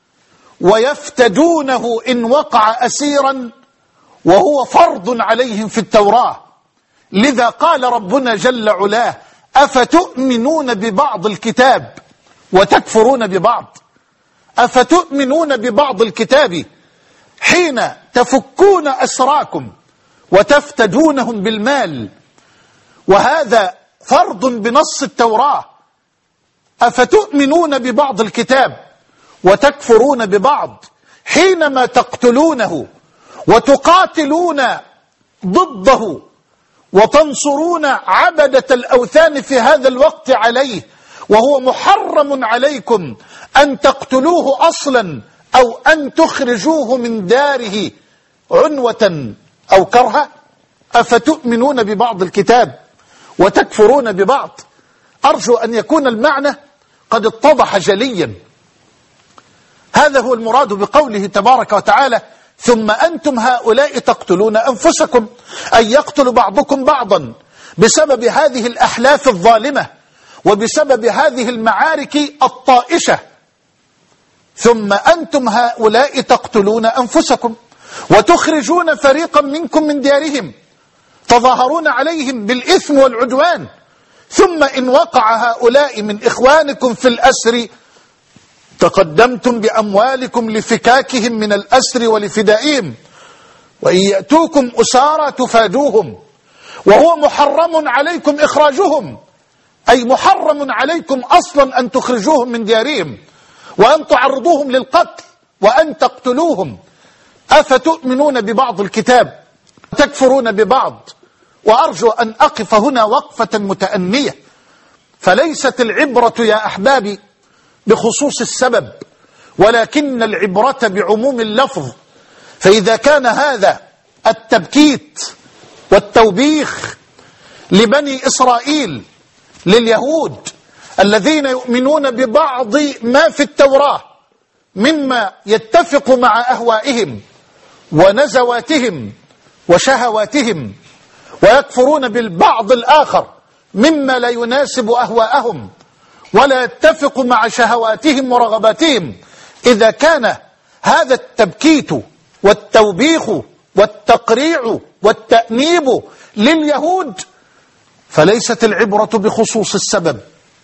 ويفتدونه إن وقع أسيرا وهو فرض عليهم في التوراة. لذا قال ربنا جل علاه: أفتؤمنون ببعض الكتاب وتكفرون ببعض. أفتؤمنون ببعض الكتاب حين تفكون أسراكم وتفتدونهم بالمال، وهذا فرض بنص التوراة. أفتؤمنون ببعض الكتاب وتكفرون ببعض حينما تقتلونه وتقاتلون ضده وتنصرون عبدة الأوثان في هذا الوقت عليه، وهو محرم عليكم أن تقتلوه أصلا أو أن تخرجوه من داره عنوة أو كرها. أفتؤمنون ببعض الكتاب وتكفرون ببعض. أرجو أن يكون المعنى قد اتضح جليا. هذا هو المراد بقوله تبارك وتعالى: ثم أنتم هؤلاء تقتلون أنفسكم، أي يقتل بعضكم بعضا بسبب هذه الأحلاف الظالمة وبسبب هذه المعارك الطائشة. ثم أنتم هؤلاء تقتلون أنفسكم وتخرجون فريقا منكم من ديارهم تظاهرون عليهم بالإثم والعدوان، ثم إن وقع هؤلاء من إخوانكم في الأسر تقدمتم بأموالكم لفكاكهم من الأسر ولفدائهم، وإن يأتوكم أسارى تفادوهم وهو محرم عليكم إخراجهم، أي محرم عليكم أصلا أن تخرجوهم من ديارهم وأن تعرضوهم للقتل وأن تقتلوهم. أفتؤمنون ببعض الكتاب تكفرون ببعض؟ وأرجو أن أقف هنا وقفة متأنية، فليست العبرة يا أحبابي بخصوص السبب، ولكن العبرة بعموم اللفظ. فإذا كان هذا التبكيت والتوبيخ لبني إسرائيل لليهود الذين يؤمنون ببعض ما في التوراة مما يتفق مع أهوائهم ونزواتهم وشهواتهم، ويكفرون بالبعض الآخر مما لا يناسب أهواءهم ولا يتفق مع شهواتهم ورغباتهم، إذا كان هذا التبكيت والتوبيخ والتقريع والتأنيب لليهود فليست العبرة بخصوص السبب،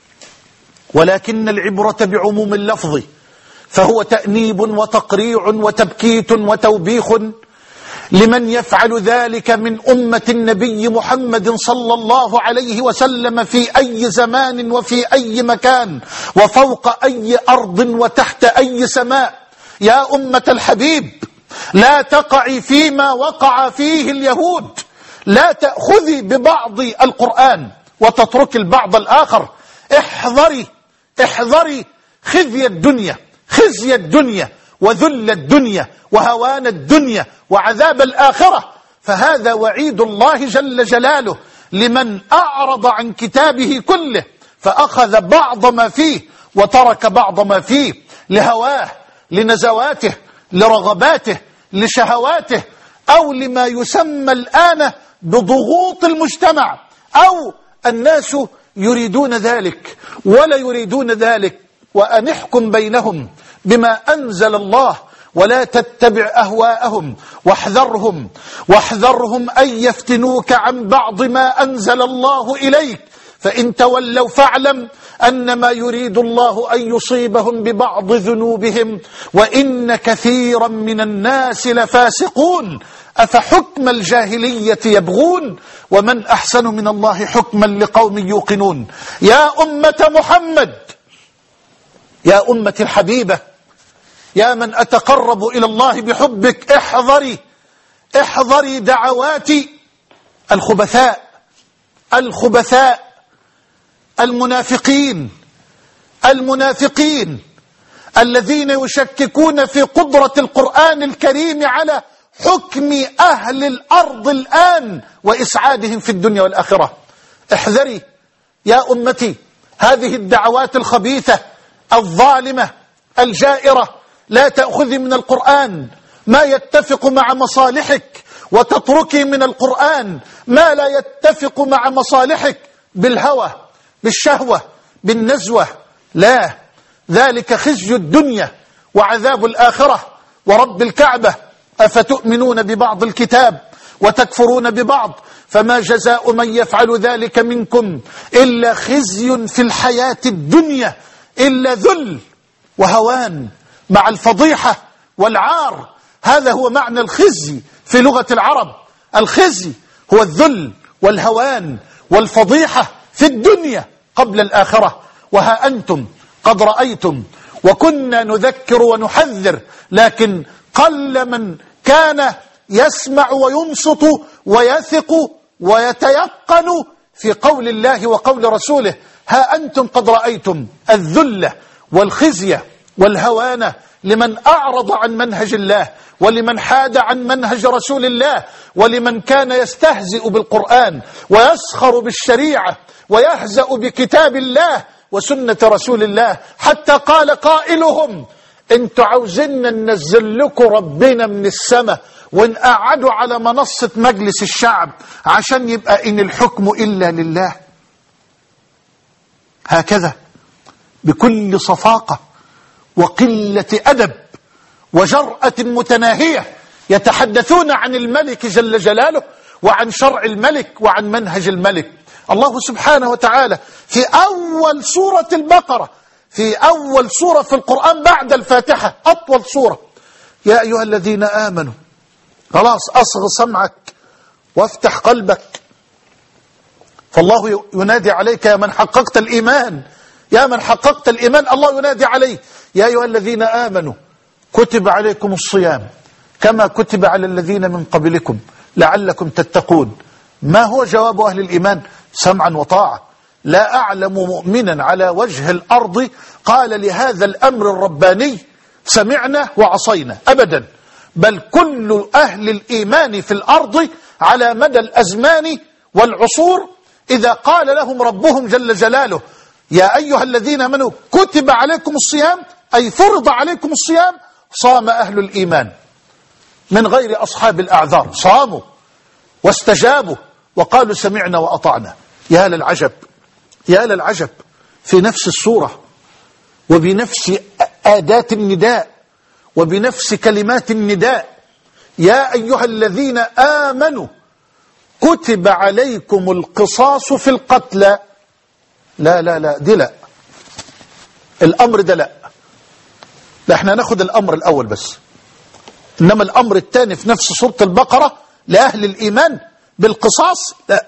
ولكن العبرة بعموم اللفظ، فهو تأنيب وتقريع وتبكيت وتوبيخ لمن يفعل ذلك من أمة النبي محمد صلى الله عليه وسلم في أي زمان وفي أي مكان وفوق أي أرض وتحت أي سماء. يا أمة الحبيب، لا تقعي فيما وقع فيه اليهود، لا تأخذي ببعض القرآن وتترك البعض الآخر. احذري احذري خزي الدنيا خزي الدنيا وذل الدنيا وهوان الدنيا وعذاب الآخرة، فهذا وعيد الله جل جلاله لمن أعرض عن كتابه كله فأخذ بعض ما فيه وترك بعض ما فيه لهواه، لنزواته، لرغباته، لشهواته، أو لما يسمى الآن بضغوط المجتمع، أو الناس يريدون ذلك ولا يريدون ذلك، وأن احكم بينهم بما أنزل الله ولا تتبع أهواءهم واحذرهم واحذرهم أن يفتنوك عن بعض ما أنزل الله إليك، فإن تولوا فاعلم أنما يريد الله أن يصيبهم ببعض ذنوبهم وإن كثيرا من الناس لفاسقون أفحكم الجاهلية يبغون ومن أحسن من الله حكما لقوم يوقنون. يا أمة محمد، يا أمة الحبيبة، يا من أتقرب إلى الله بحبك، احذري احذري دعوات الخبثاء الخبثاء المنافقين المنافقين الذين يشككون في قدرة القرآن الكريم على حكم أهل الأرض الآن وإسعادهم في الدنيا والآخرة. احذري يا أمتي هذه الدعوات الخبيثة الظالمة الجائرة، لا تأخذي من القرآن ما يتفق مع مصالحك وتتركي من القرآن ما لا يتفق مع مصالحك بالهوى بالشهوة بالنزوة. لا، ذلك خزي الدنيا وعذاب الآخرة. ورب الكعبة أفتؤمنون ببعض الكتاب وتكفرون ببعض فما جزاء من يفعل ذلك منكم إلا خزي في الحياة الدنيا إلا ذل وهوان مع الفضيحة والعار. هذا هو معنى الخزي في لغة العرب. الخزي هو الذل والهوان والفضيحة في الدنيا قبل الآخرة. وها أنتم قد رأيتم وكنا نذكر ونحذر، لكن قل من كان يسمع وينصت ويثق ويتيقن في قول الله وقول رسوله. ها أنتم قد رأيتم الذل والخزي والهوان لمن أعرض عن منهج الله ولمن حاد عن منهج رسول الله ولمن كان يستهزئ بالقرآن ويسخر بالشريعة ويهزأ بكتاب الله وسنة رسول الله، حتى قال قائلهم انتوا عاوزيننا ننزل لكم ربنا من السماء ونقعدوا على منصة مجلس الشعب عشان يبقى إن الحكم إلا لله؟ هكذا بكل صفاقة وقلة أدب وجرأة متناهية يتحدثون عن الملك جل جلاله وعن شرع الملك وعن منهج الملك. الله سبحانه وتعالى في أول سورة البقرة، في أول سورة في القرآن بعد الفاتحة، أطول سورة: يا أيها الذين آمنوا. خلاص، أصغ سمعك وافتح قلبك، فالله ينادي عليك يا من حققت الإيمان، يا من حققت الإيمان الله ينادي عليه: يا أيها الذين آمنوا كتب عليكم الصيام كما كتب على الذين من قبلكم لعلكم تتقون. ما هو جواب أهل الإيمان؟ سمعا وطاعة. لا أعلم مؤمنا على وجه الأرض قال لهذا الأمر الرباني سمعنا وعصينا أبدا، بل كل أهل الإيمان في الأرض على مدى الأزمان والعصور إذا قال لهم ربهم جل جلاله يا أيها الذين آمنوا كتب عليكم الصيام، أي فرض عليكم الصيام، صام أهل الإيمان من غير أصحاب الأعذار، صاموا واستجابوا وقالوا سمعنا وأطعنا. يا للعجب، يا للعجب، في نفس السورة وبنفس آدات النداء وبنفس كلمات النداء: يا أيها الذين آمنوا كتب عليكم القصاص في القتلى. لا لا لا، دي لا، الأمر ده لا، لا احنا ناخد الأمر الأول بس، إنما الأمر الثاني في نفس سورة البقرة لأهل الإيمان بالقصاص لا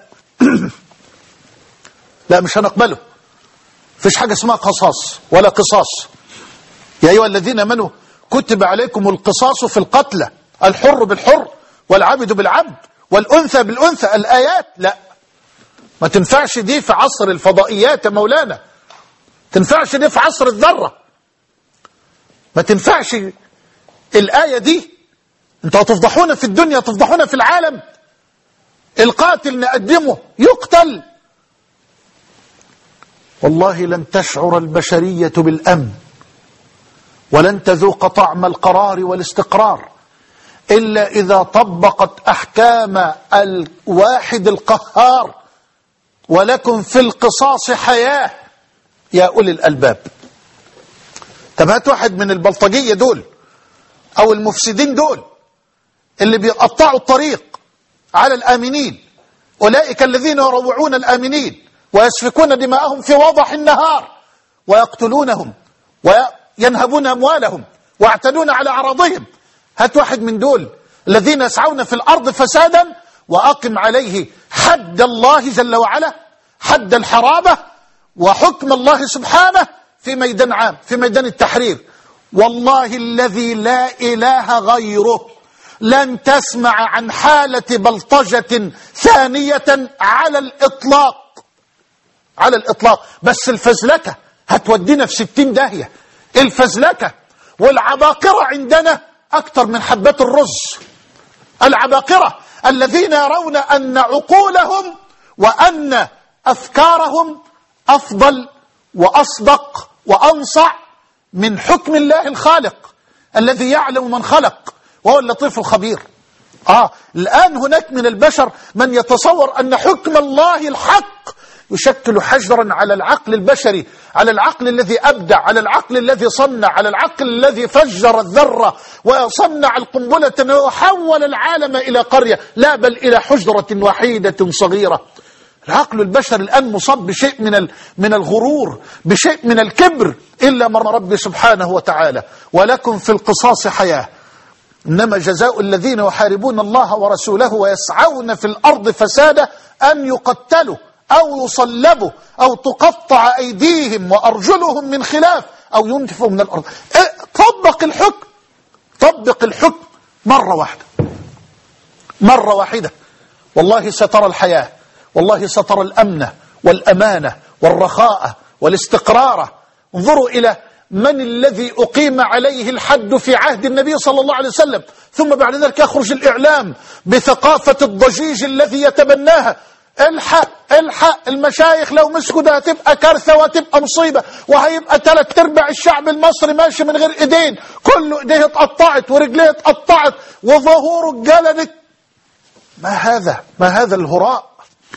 لا، مش هنقبله. فيش حاجة اسمها قصاص ولا قصاص. يا أيها الذين آمنوا كتب عليكم القصاص في القتلى، الحر بالحر والعبد بالعبد والأنثى بالأنثى، الآيات لا، ما تنفعش دي في عصر الفضائيات يا مولانا، تنفعش دي في عصر الذرة، ما تنفعش الآية دي. انتوا هتفضحونا في الدنيا، تفضحونا في العالم. القاتل نقدمه يقتل. والله لن تشعر البشرية بالأمن ولن تذوق طعم القرار والاستقرار إلا إذا طبقت أحكام الواحد القهار. ولكم في القصاص حياة يا أولي الألباب. طب هات واحد من البلطجية دول أو المفسدين دول اللي بيقطعوا الطريق على الآمنين، أولئك الذين يروعون الآمنين ويسفكون دماءهم في وضح النهار ويقتلونهم وينهبون أموالهم ويعتدون على أعراضهم. هات واحد من دول الذين يسعون في الأرض فسادا وأقم عليه حد الله جل وعلا، حد الحرابة وحكم الله سبحانه في ميدان عام، في ميدان التحرير. والله الذي لا إله غيره لن تسمع عن حالة بلطجة ثانية على الإطلاق، على الإطلاق. بس الفزلكة هتودينا في ستين داهية. الفزلكة والعباقرة عندنا أكثر من حبات الرز. العباقرة الذين يرون أن عقولهم وأن أفكارهم أفضل وأصدق وأنصع من حكم الله الخالق الذي يعلم من خلق وهو اللطيف الخبير. آه الآن هناك من البشر من يتصور أن حكم الله الحق يشكل حجرا على العقل البشري، على العقل الذي أبدع، على العقل الذي صنع، على العقل الذي فجر الذرة وصنع القنبلة وحول العالم إلى قرية، لا بل إلى حجرة وحيدة صغيرة. العقل البشري الآن مصاب بشيء من من الغرور، بشيء من الكبر، إلا من ربي سبحانه وتعالى. ولكم في القصاص حياة. إنما جزاء الذين يحاربون الله ورسوله ويسعون في الأرض فسادا أن يقتلوا أو يصلبوا أو تقطع أيديهم وأرجلهم من خلاف أو ينتفوا من الأرض. طبق الحكم، طبق الحكم مرة واحدة، مرة واحدة، والله سترى الحياة، والله سترى الأمن والأمانة والرخاء والاستقرار. انظروا إلى من الذي أقيم عليه الحد في عهد النبي صلى الله عليه وسلم، ثم بعد ذلك يخرج الإعلام بثقافة الضجيج الذي يتبناها. الحق الحق المشايخ لو مسكوا ده هتبقى كارثة وهتبقى مصيبة، وهيبقى ثلاث ارباع الشعب المصري ماشي من غير ايدين، كله ايديه اتقطعت ورجليه اتقطعت وظهوره اتجلدت. ما هذا ما هذا الهراء؟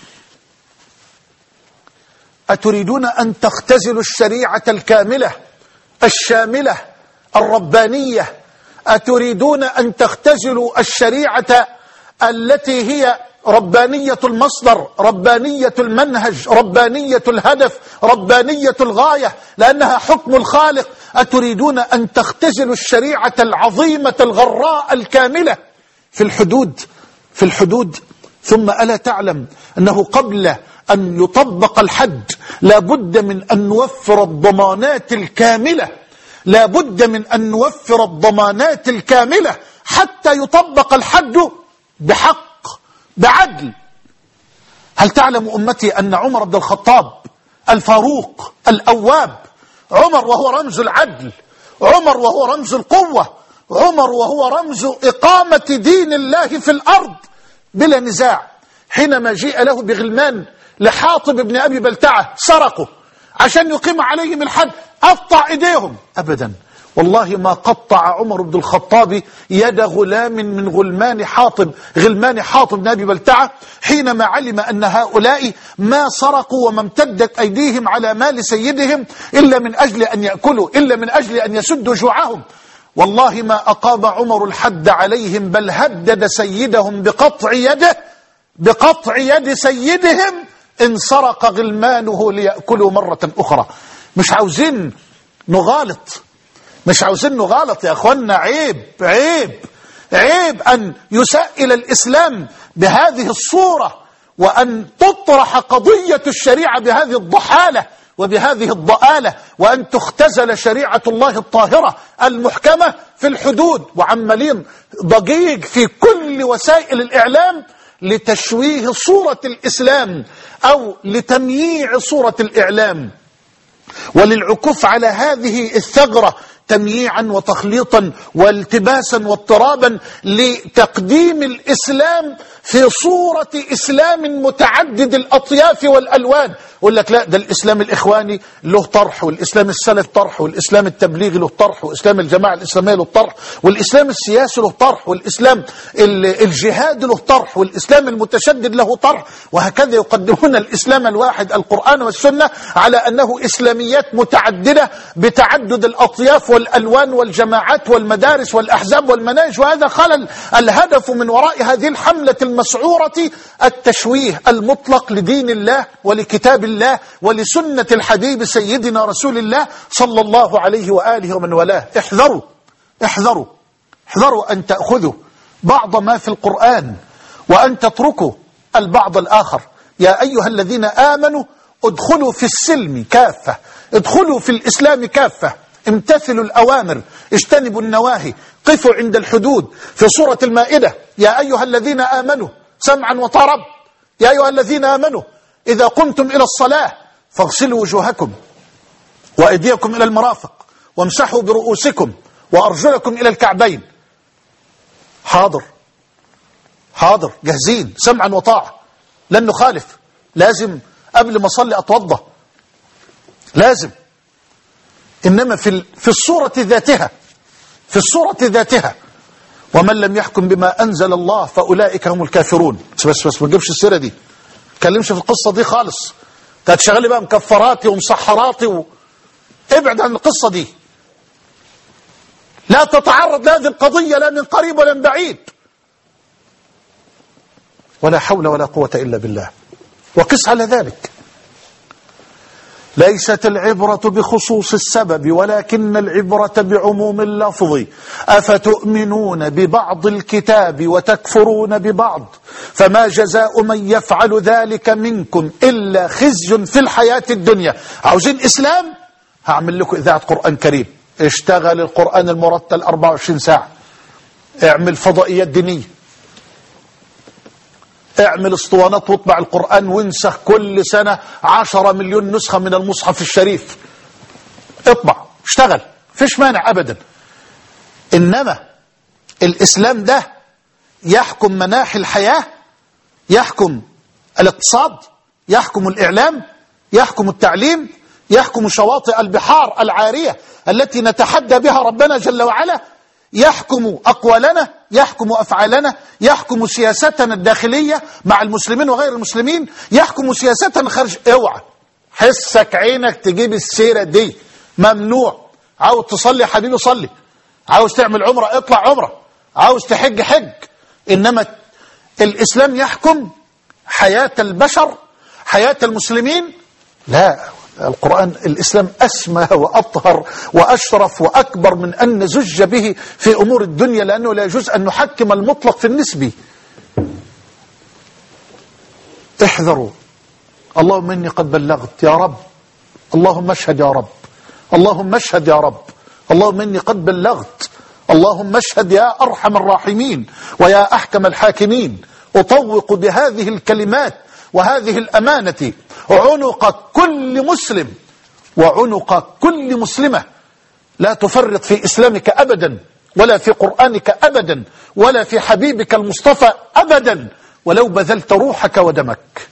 أتريدون أن تختزلوا الشريعة الكاملة الشاملة الربانية؟ أتريدون أن تختزلوا الشريعة التي هي ربانية المصدر، ربانية المنهج، ربانية الهدف، ربانية الغاية، لأنها حكم الخالق؟ أتريدون أن تختزلوا الشريعة العظيمة الغراء الكاملة في الحدود في الحدود ثم ألا تعلم أنه قبل أن يطبق الحد لابد من أن نوفر الضمانات الكاملة، لابد من أن نوفر الضمانات الكاملة حتى يطبق الحد بحق بعدل. هل تعلم أمتي أن عمر بن الخطاب الفاروق الأواب، عمر وهو رمز العدل، عمر وهو رمز القوة، عمر وهو رمز إقامة دين الله في الأرض بلا نزاع، حينما جيء له بغلمان لحاطب ابن أبي بلتعة سرقوا عشان يقيم عليهم الحد، قطع إيديهم؟ أبدا والله ما قطع عمر بن الخطاب يد غلام من غلمان حاطب غلمان حاطب بن أبي بلتعة حينما علم أن هؤلاء ما سرقوا وما امتدت أيديهم على مال سيدهم إلا من أجل أن يأكلوا، إلا من أجل أن يسدوا جوعهم. والله ما أقام عمر الحد عليهم، بل هدد سيدهم بقطع يده بقطع يد سيدهم إن سرق غلمانه ليأكلوا مرة أخرى. مش عاوزين نغالط مش عاوزين نغالط يا أخوانا. عيب عيب عيب أن يسائل الإسلام بهذه الصورة، وأن تطرح قضية الشريعة بهذه الضحالة وبهذه الضآلة، وأن تختزل شريعة الله الطاهرة المحكمة في الحدود. وعمالين ضجيج في كل وسائل الإعلام لتشويه صورة الإسلام أو لتمييع صورة الإعلام وللعكوف على هذه الثغرة تمييعا وتخليطا والتباسا واضطرابا لتقديم الإسلام في صورة إسلام متعدد الأطياف والألوان. يقول لك لا، ده الإسلام الإخواني له طرح، والإسلام السلف طرح، والإسلام التبليغي له طرح، والإسلام الجماعة الإسلامية له طرح، والإسلام السياسي له طرح، والإسلام الجهاد له طرح، والإسلام المتشدد له طرح، وهكذا يقدمون الإسلام الواحد القرآن والسنة على أنه إسلاميات متعددة بتعدد الأطياف والألوان والجماعات والمدارس والأحزاب والمناهج. وهذا خلل. الهدف من وراء هذه الحملة المسعورة التشويه المطلق لدين الله ولكتاب الله ولسنة الحبيب سيدنا رسول الله صلى الله عليه وآله ومن والاه. احذروا احذروا احذروا أن تأخذوا بعض ما في القرآن وأن تتركوا البعض الآخر. يا أيها الذين آمنوا ادخلوا في السلم كافة، ادخلوا في الإسلام كافة، امتثلوا الأوامر، اجتنبوا النواهي، قفوا عند الحدود. في سورة المائدة يا أيها الذين آمنوا سمعا وطرب، يا أيها الذين آمنوا إذا قمتم إلى الصلاة فاغسلوا وجوهكم وأيديكم إلى المرافق وامسحوا برؤوسكم وأرجلكم إلى الكعبين. حاضر حاضر جاهزين سمعا وطاعة، لن نخالف. لازم قبل ما أصلي أتوضى، لازم. إنما في في الصورة ذاتها في الصورة ذاتها ومن لم يحكم بما أنزل الله فأولئك هم الكافرون. بس بس بس ما تجيبش السيرة دي، ما تكلمش في القصة دي خالص. تشغلي بقى مكفراتي ومسحراتي و... ابعد عن القصة دي. لا تتعرض لهذه القضية لا من قريب ولا من بعيد. ولا حول ولا قوة إلا بالله. وقس على ذلك. ليست العبرة بخصوص السبب ولكن العبرة بعموم اللفظ. أفتؤمنون ببعض الكتاب وتكفرون ببعض فما جزاء من يفعل ذلك منكم إلا خزي في الحياة الدنيا. عاوزين إسلام؟ هعمل لكم إذاعة قرآن كريم. اشتغل القرآن المرتل أربعة وعشرين ساعة. اعمل فضائيات دينية، اعمل اسطوانات واطبع القرآن وانسخ كل سنة عشرة مليون نسخة من المصحف الشريف. اطبع، اشتغل، فيش مانع أبدا. إنما الإسلام ده يحكم مناحي الحياة، يحكم الاقتصاد، يحكم الإعلام، يحكم التعليم، يحكم شواطئ البحار العارية التي نتحدى بها ربنا جل وعلا، يحكم أقوالنا، يحكم أفعالنا، يحكم سياستنا الداخلية مع المسلمين وغير المسلمين، يحكم سياستنا خارج. اوعى حسك عينك تجيب السيرة دي، ممنوع. عاوز تصلي حبيبي صلي، عاوز تعمل عمرة اطلع عمرة، عاوز تحج حج. إنما الإسلام يحكم حياة البشر، حياة المسلمين. لا، القرآن الإسلام أسمى وأطهر وأشرف وأكبر من أن نزج به في أمور الدنيا، لأنه لا يجوز أن نحكم المطلق في النسبي. احذروا. اللهم إني قد بلغت يا رب، اللهم اشهد يا رب، اللهم اشهد يا رب، اللهم إني قد بلغت، اللهم اشهد يا أرحم الراحمين ويا أحكم الحاكمين. أطوق بهذه الكلمات وهذه الأمانة عنق كل مسلم وعنق كل مسلمة. لا تفرط في إسلامك أبدا، ولا في قرآنك أبدا، ولا في حبيبك المصطفى أبدا، ولو بذلت روحك ودمك،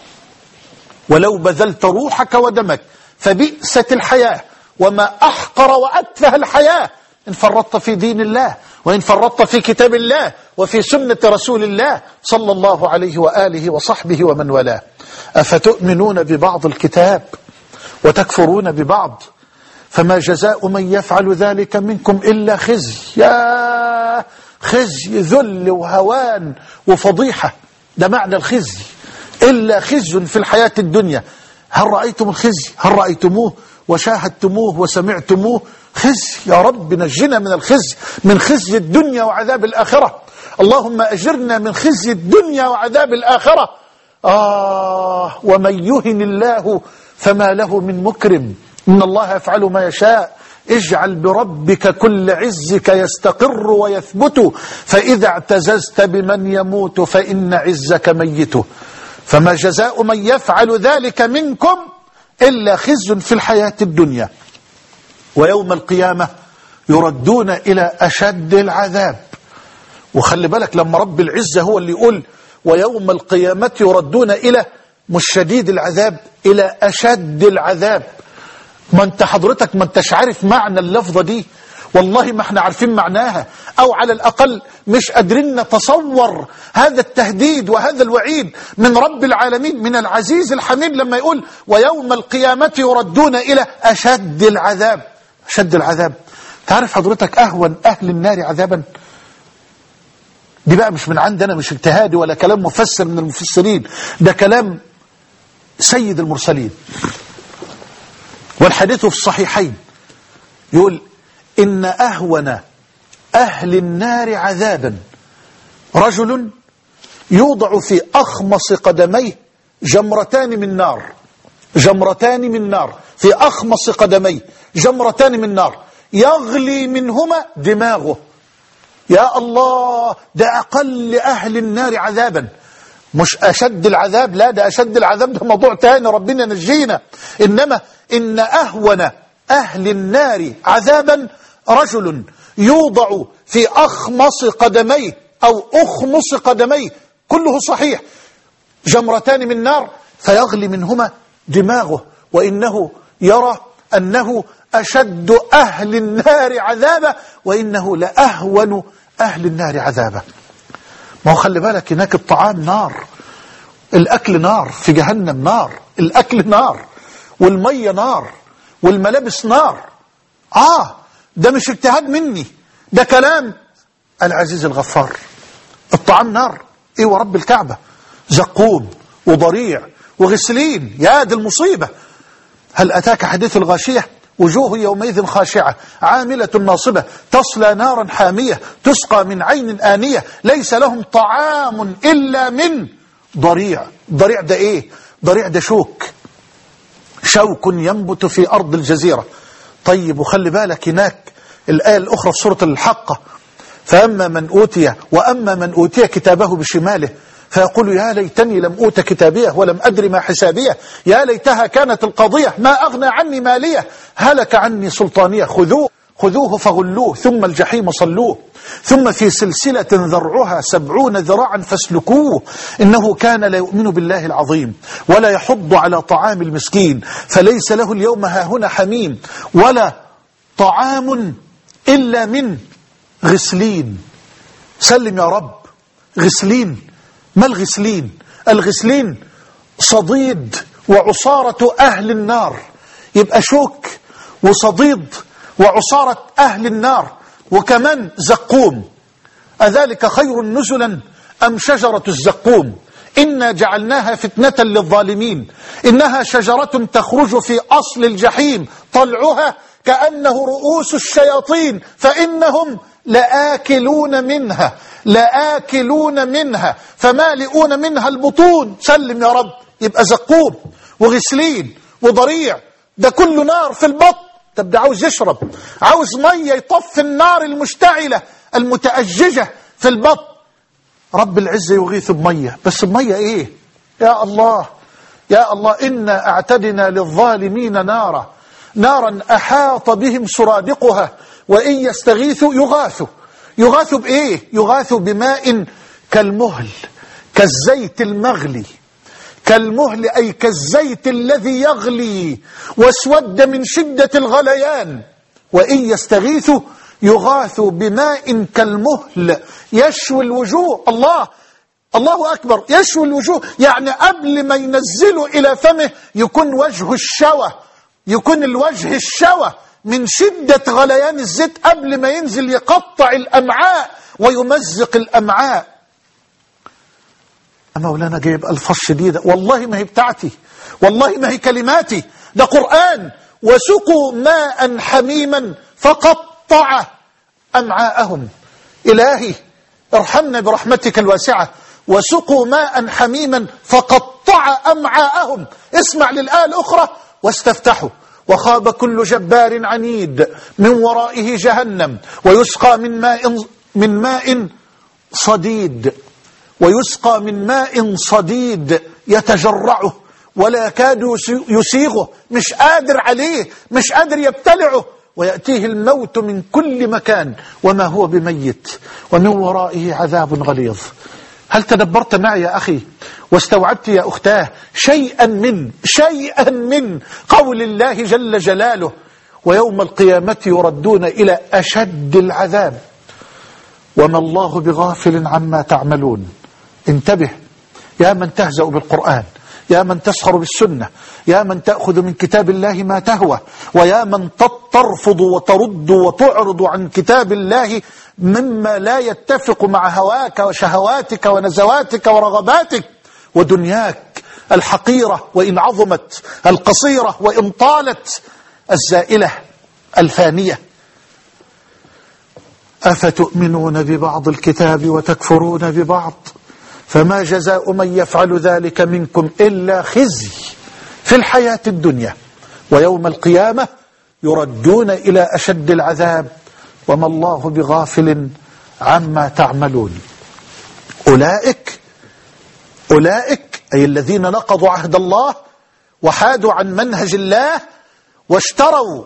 ولو بذلت روحك ودمك. فبئست الحياة وما أحقر وأتفه الحياة إن فرطت في دين الله، وإن فرطت في كتاب الله وفي سنة رسول الله صلى الله عليه وآله وصحبه ومن والاه. أفتؤمنون ببعض الكتاب وتكفرون ببعض؟ فما جزاء من يفعل ذلك منكم إلا خزي. يا خزي، ذل وهوان وفضيحة، ده معنى الخزي. إلا خزي في الحياة الدنيا. هل رأيتم الخزي؟ هل رأيتموه وشاهدتموه وسمعتموه؟ خزي. يا رب نجنا من الخزي، من خزي الدنيا وعذاب الآخرة. اللهم أجرنا من خزي الدنيا وعذاب الآخرة. آه ومن يهن الله فما له من مكرم، إن الله يفعل ما يشاء. اجعل بربك كل عزك يستقر ويثبت، فإذا اعتززت بمن يموت فإن عزك ميت. فما جزاء من يفعل ذلك منكم إلا خزي في الحياة الدنيا، ويوم القيامة يردون إلى أشد العذاب. وخلي بالك لما رب العزة هو اللي يقول ويوم القيامة يردون إلى مش شديد العذاب، إلى أشد العذاب. ما انت حضرتك ما انتش عارف معنى اللفظة دي، والله ما احنا عارفين معناها، أو على الأقل مش قادرين نتصور هذا التهديد وهذا الوعيد من رب العالمين، من العزيز الحميد، لما يقول ويوم القيامة يردون إلى أشد العذاب. أشد العذاب. تعرف حضرتك أهون أهل النار عذابا؟ دي بقى مش من عندنا، مش اجتهادي ولا كلام مفسر من المفسرين، ده كلام سيد المرسلين، والحديث في الصحيحين يقول إن أهون أهل النار عذابا رجل يوضع في أخمص قدميه جمرتان من نار، جمرتان من نار في أخمص قدميه جمرتان من نار، يغلي منهما دماغه. يا الله، ده أقل أهل النار عذابا، مش أشد العذاب، لا ده أشد العذاب ده موضوع تاني، ربنا نجينا. إنما إن أهون أهل النار عذابا رجل يوضع في أخمص قدميه أو أخمص قدميه، كله صحيح، جمرتان من نار فيغلي منهما دماغه، وإنه يرى أنه أشد أهل النار عذابا وإنه لأهون أهل النار عذابا. ما هو خلي بالك هناك الطعام نار، الأكل نار في جهنم نار، الأكل نار، والمية نار، والملابس نار. آه ده مش اجتهاد مني، ده كلام العزيز الغفار. الطعام نار، ايه ورب الكعبة، زقوم وضريع وغسلين، يا دي المصيبة. هل أتاك حديث الغاشية؟ وجوه يومئذ خاشعة عاملة ناصبة تصلى نارا حامية تسقى من عين آنية ليس لهم طعام إلا من ضريع. ضريع ده ايه؟ ضريع ده شوك، شوك ينبت في أرض الجزيرة. طيب وخلي بالك هناك الآية الأخرى في سورة الحقة، فأما من أوتي وأما من أوتي كتابه بشماله فيقول يا ليتني لم أوت كتابيه ولم أدر ما حسابيه، يا ليتها كانت القضية ما أغنى عني ماليه هلك عني سلطانيه خذوه خذوه فغلوه ثم الجحيم صلوه ثم في سلسلة ذرعها سبعون ذراعا فاسلكوه إنه كان لا يؤمن بالله العظيم ولا يحض على طعام المسكين فليس له اليوم هاهنا حميم ولا طعام إلا من غسلين. سلم يا رب. غسلين. ما الغسلين؟ الغسلين صديد وعصارة أهل النار. يبقى شوك وصديد وعصارة أهل النار وكمان زقوم. أذلك خير نزلا أم شجرة الزقوم إنا جعلناها فتنة للظالمين إنها شجرة تخرج في أصل الجحيم طلعها كأنه رؤوس الشياطين فإنهم لآكلون منها لآكلون منها فمالئون منها البطون. سلم يا رب. يبقى زقوم وغسلين وضريع ده كله نار في البطن. طب ده عاوز يشرب، عاوز مية يطفي النار المشتعلة المتأججة في البطن. رب العزة يغيث بمية، بس بمية ايه؟ يا الله يا الله إنا أعتدنا للظالمين نارا نارا أحاط بهم سرادقها وإن يستغيثوا يغاثوا. يغاثوا بإيه؟ يغاثوا بماء كالمهل كالزيت المغلي. كالمهل أي كالزيت الذي يغلي واسود من شدة الغليان. وإن يستغيثوا يغاثوا بماء كالمهل يشوي الوجوه. الله الله أكبر. يشوي الوجوه يعني قبل ما ينزلوا إلى فمه يكون وجه الشوى، يكون الوجه الشوى من شدة غليان الزيت قبل ما ينزل يقطع الأمعاء ويمزق الأمعاء. مولانا جايب ألفاظ شديدة والله ما هي بتاعتي والله ما هي كلماتي، ده قرآن. وسقوا ماء حميما فقطع أمعاءهم. إلهي ارحمنا برحمتك الواسعة. وسقوا ماء حميما فقطع أمعاءهم. اسمع للآية الأخرى واستفتحوا وخاب كل جبار عنيد من ورائه جهنم ويسقى من ماء من ماء صديد ويسقى من ماء صديد يتجرعه ولا يكاد يسيغه. مش قادر عليه، مش قادر يبتلعه. ويأتيه الموت من كل مكان وما هو بميت ومن ورائه عذاب غليظ. هل تدبرت معي يا أخي واستوعبت يا أختاه شيئا من شيئا من قول الله جل جلاله ويوم القيامة يردون إلى أشد العذاب وما الله بغافل عما تعملون. انتبه يا من تهزأ بالقرآن، يا من تسخر بالسنة، يا من تأخذ من كتاب الله ما تهوى، ويا من ترفض وترد وتعرض عن كتاب الله مما لا يتفق مع هواك وشهواتك ونزواتك ورغباتك ودنياك الحقيرة وإن عظمت، القصيرة وإن طالت، الزائلة الفانية. أفتؤمنون ببعض الكتاب وتكفرون ببعض فما جزاء من يفعل ذلك منكم إلا خزي في الحياة الدنيا ويوم القيامة يردون إلى أشد العذاب وما الله بغافل عما تعملون. أولئك أولئك أي الذين نقضوا عهد الله وحادوا عن منهج الله واشتروا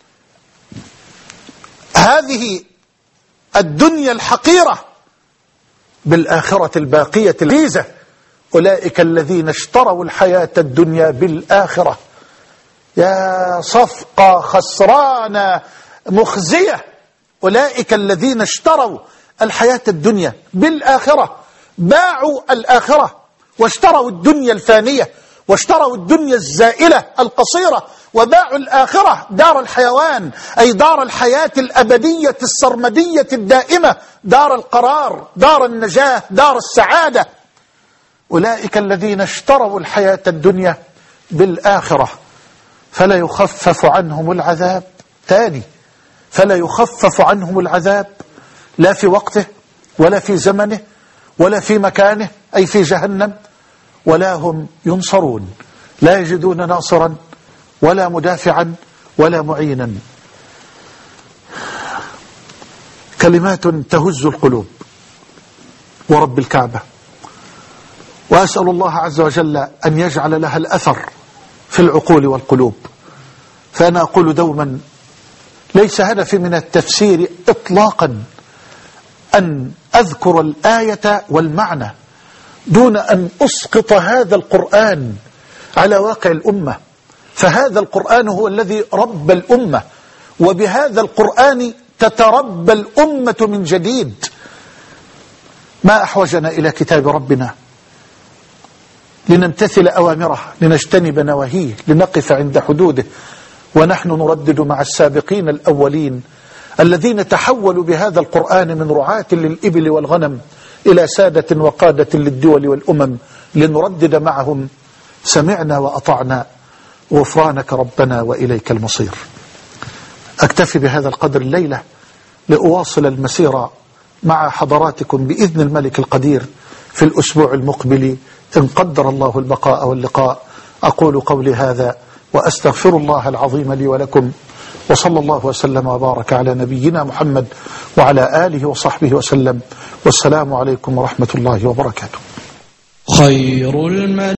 هذه الدنيا الحقيرة بالآخرة الباقية العزيزة. أولئك الذين اشتروا الحياة الدنيا بالآخرة. يا صفقة خسرانة مخزية. أولئك الذين اشتروا الحياة الدنيا بالآخرة، باعوا الآخرة واشتروا الدنيا الفانية واشتروا الدنيا الزائلة القصيرة وباعوا الآخرة دار الحيوان أي دار الحياة الأبدية السرمدية الدائمة، دار القرار، دار النجاة، دار السعادة. أولئك الذين اشتروا الحياة الدنيا بالآخرة فلا يخفف عنهم العذاب. تاني فلا يخفف عنهم العذاب لا في وقته ولا في زمنه ولا في مكانه أي في جهنم، ولا هم ينصرون، لا يجدون ناصرا ولا مدافعا ولا معينا. كلمات تهز القلوب ورب الكعبة، وأسأل الله عز وجل أن يجعل لها الأثر في العقول والقلوب. فأنا أقول دوما ليس هدفي من التفسير إطلاقا أن أذكر الآية والمعنى دون أن أسقط هذا القرآن على واقع الأمة، فهذا القرآن هو الذي ربى الأمة، وبهذا القرآن تتربى الأمة من جديد. ما أحوجنا إلى كتاب ربنا لنمتثل أوامره، لنجتنب نواهيه، لنقف عند حدوده، ونحن نردد مع السابقين الأولين الذين تحولوا بهذا القرآن من رعاة للإبل والغنم إلى سادة وقادة للدول والأمم، لنردد معهم سمعنا وأطعنا غفرانك ربنا وإليك المصير. أكتفي بهذا القدر الليلة لأواصل المسيرة مع حضراتكم بإذن الملك القدير في الأسبوع المقبل إن قدر الله البقاء واللقاء. أقول قولي هذا وأستغفر الله العظيم لي ولكم، وصلى الله وسلم وبارك على نبينا محمد وعلى آله وصحبه وسلم، والسلام عليكم ورحمة الله وبركاته. خير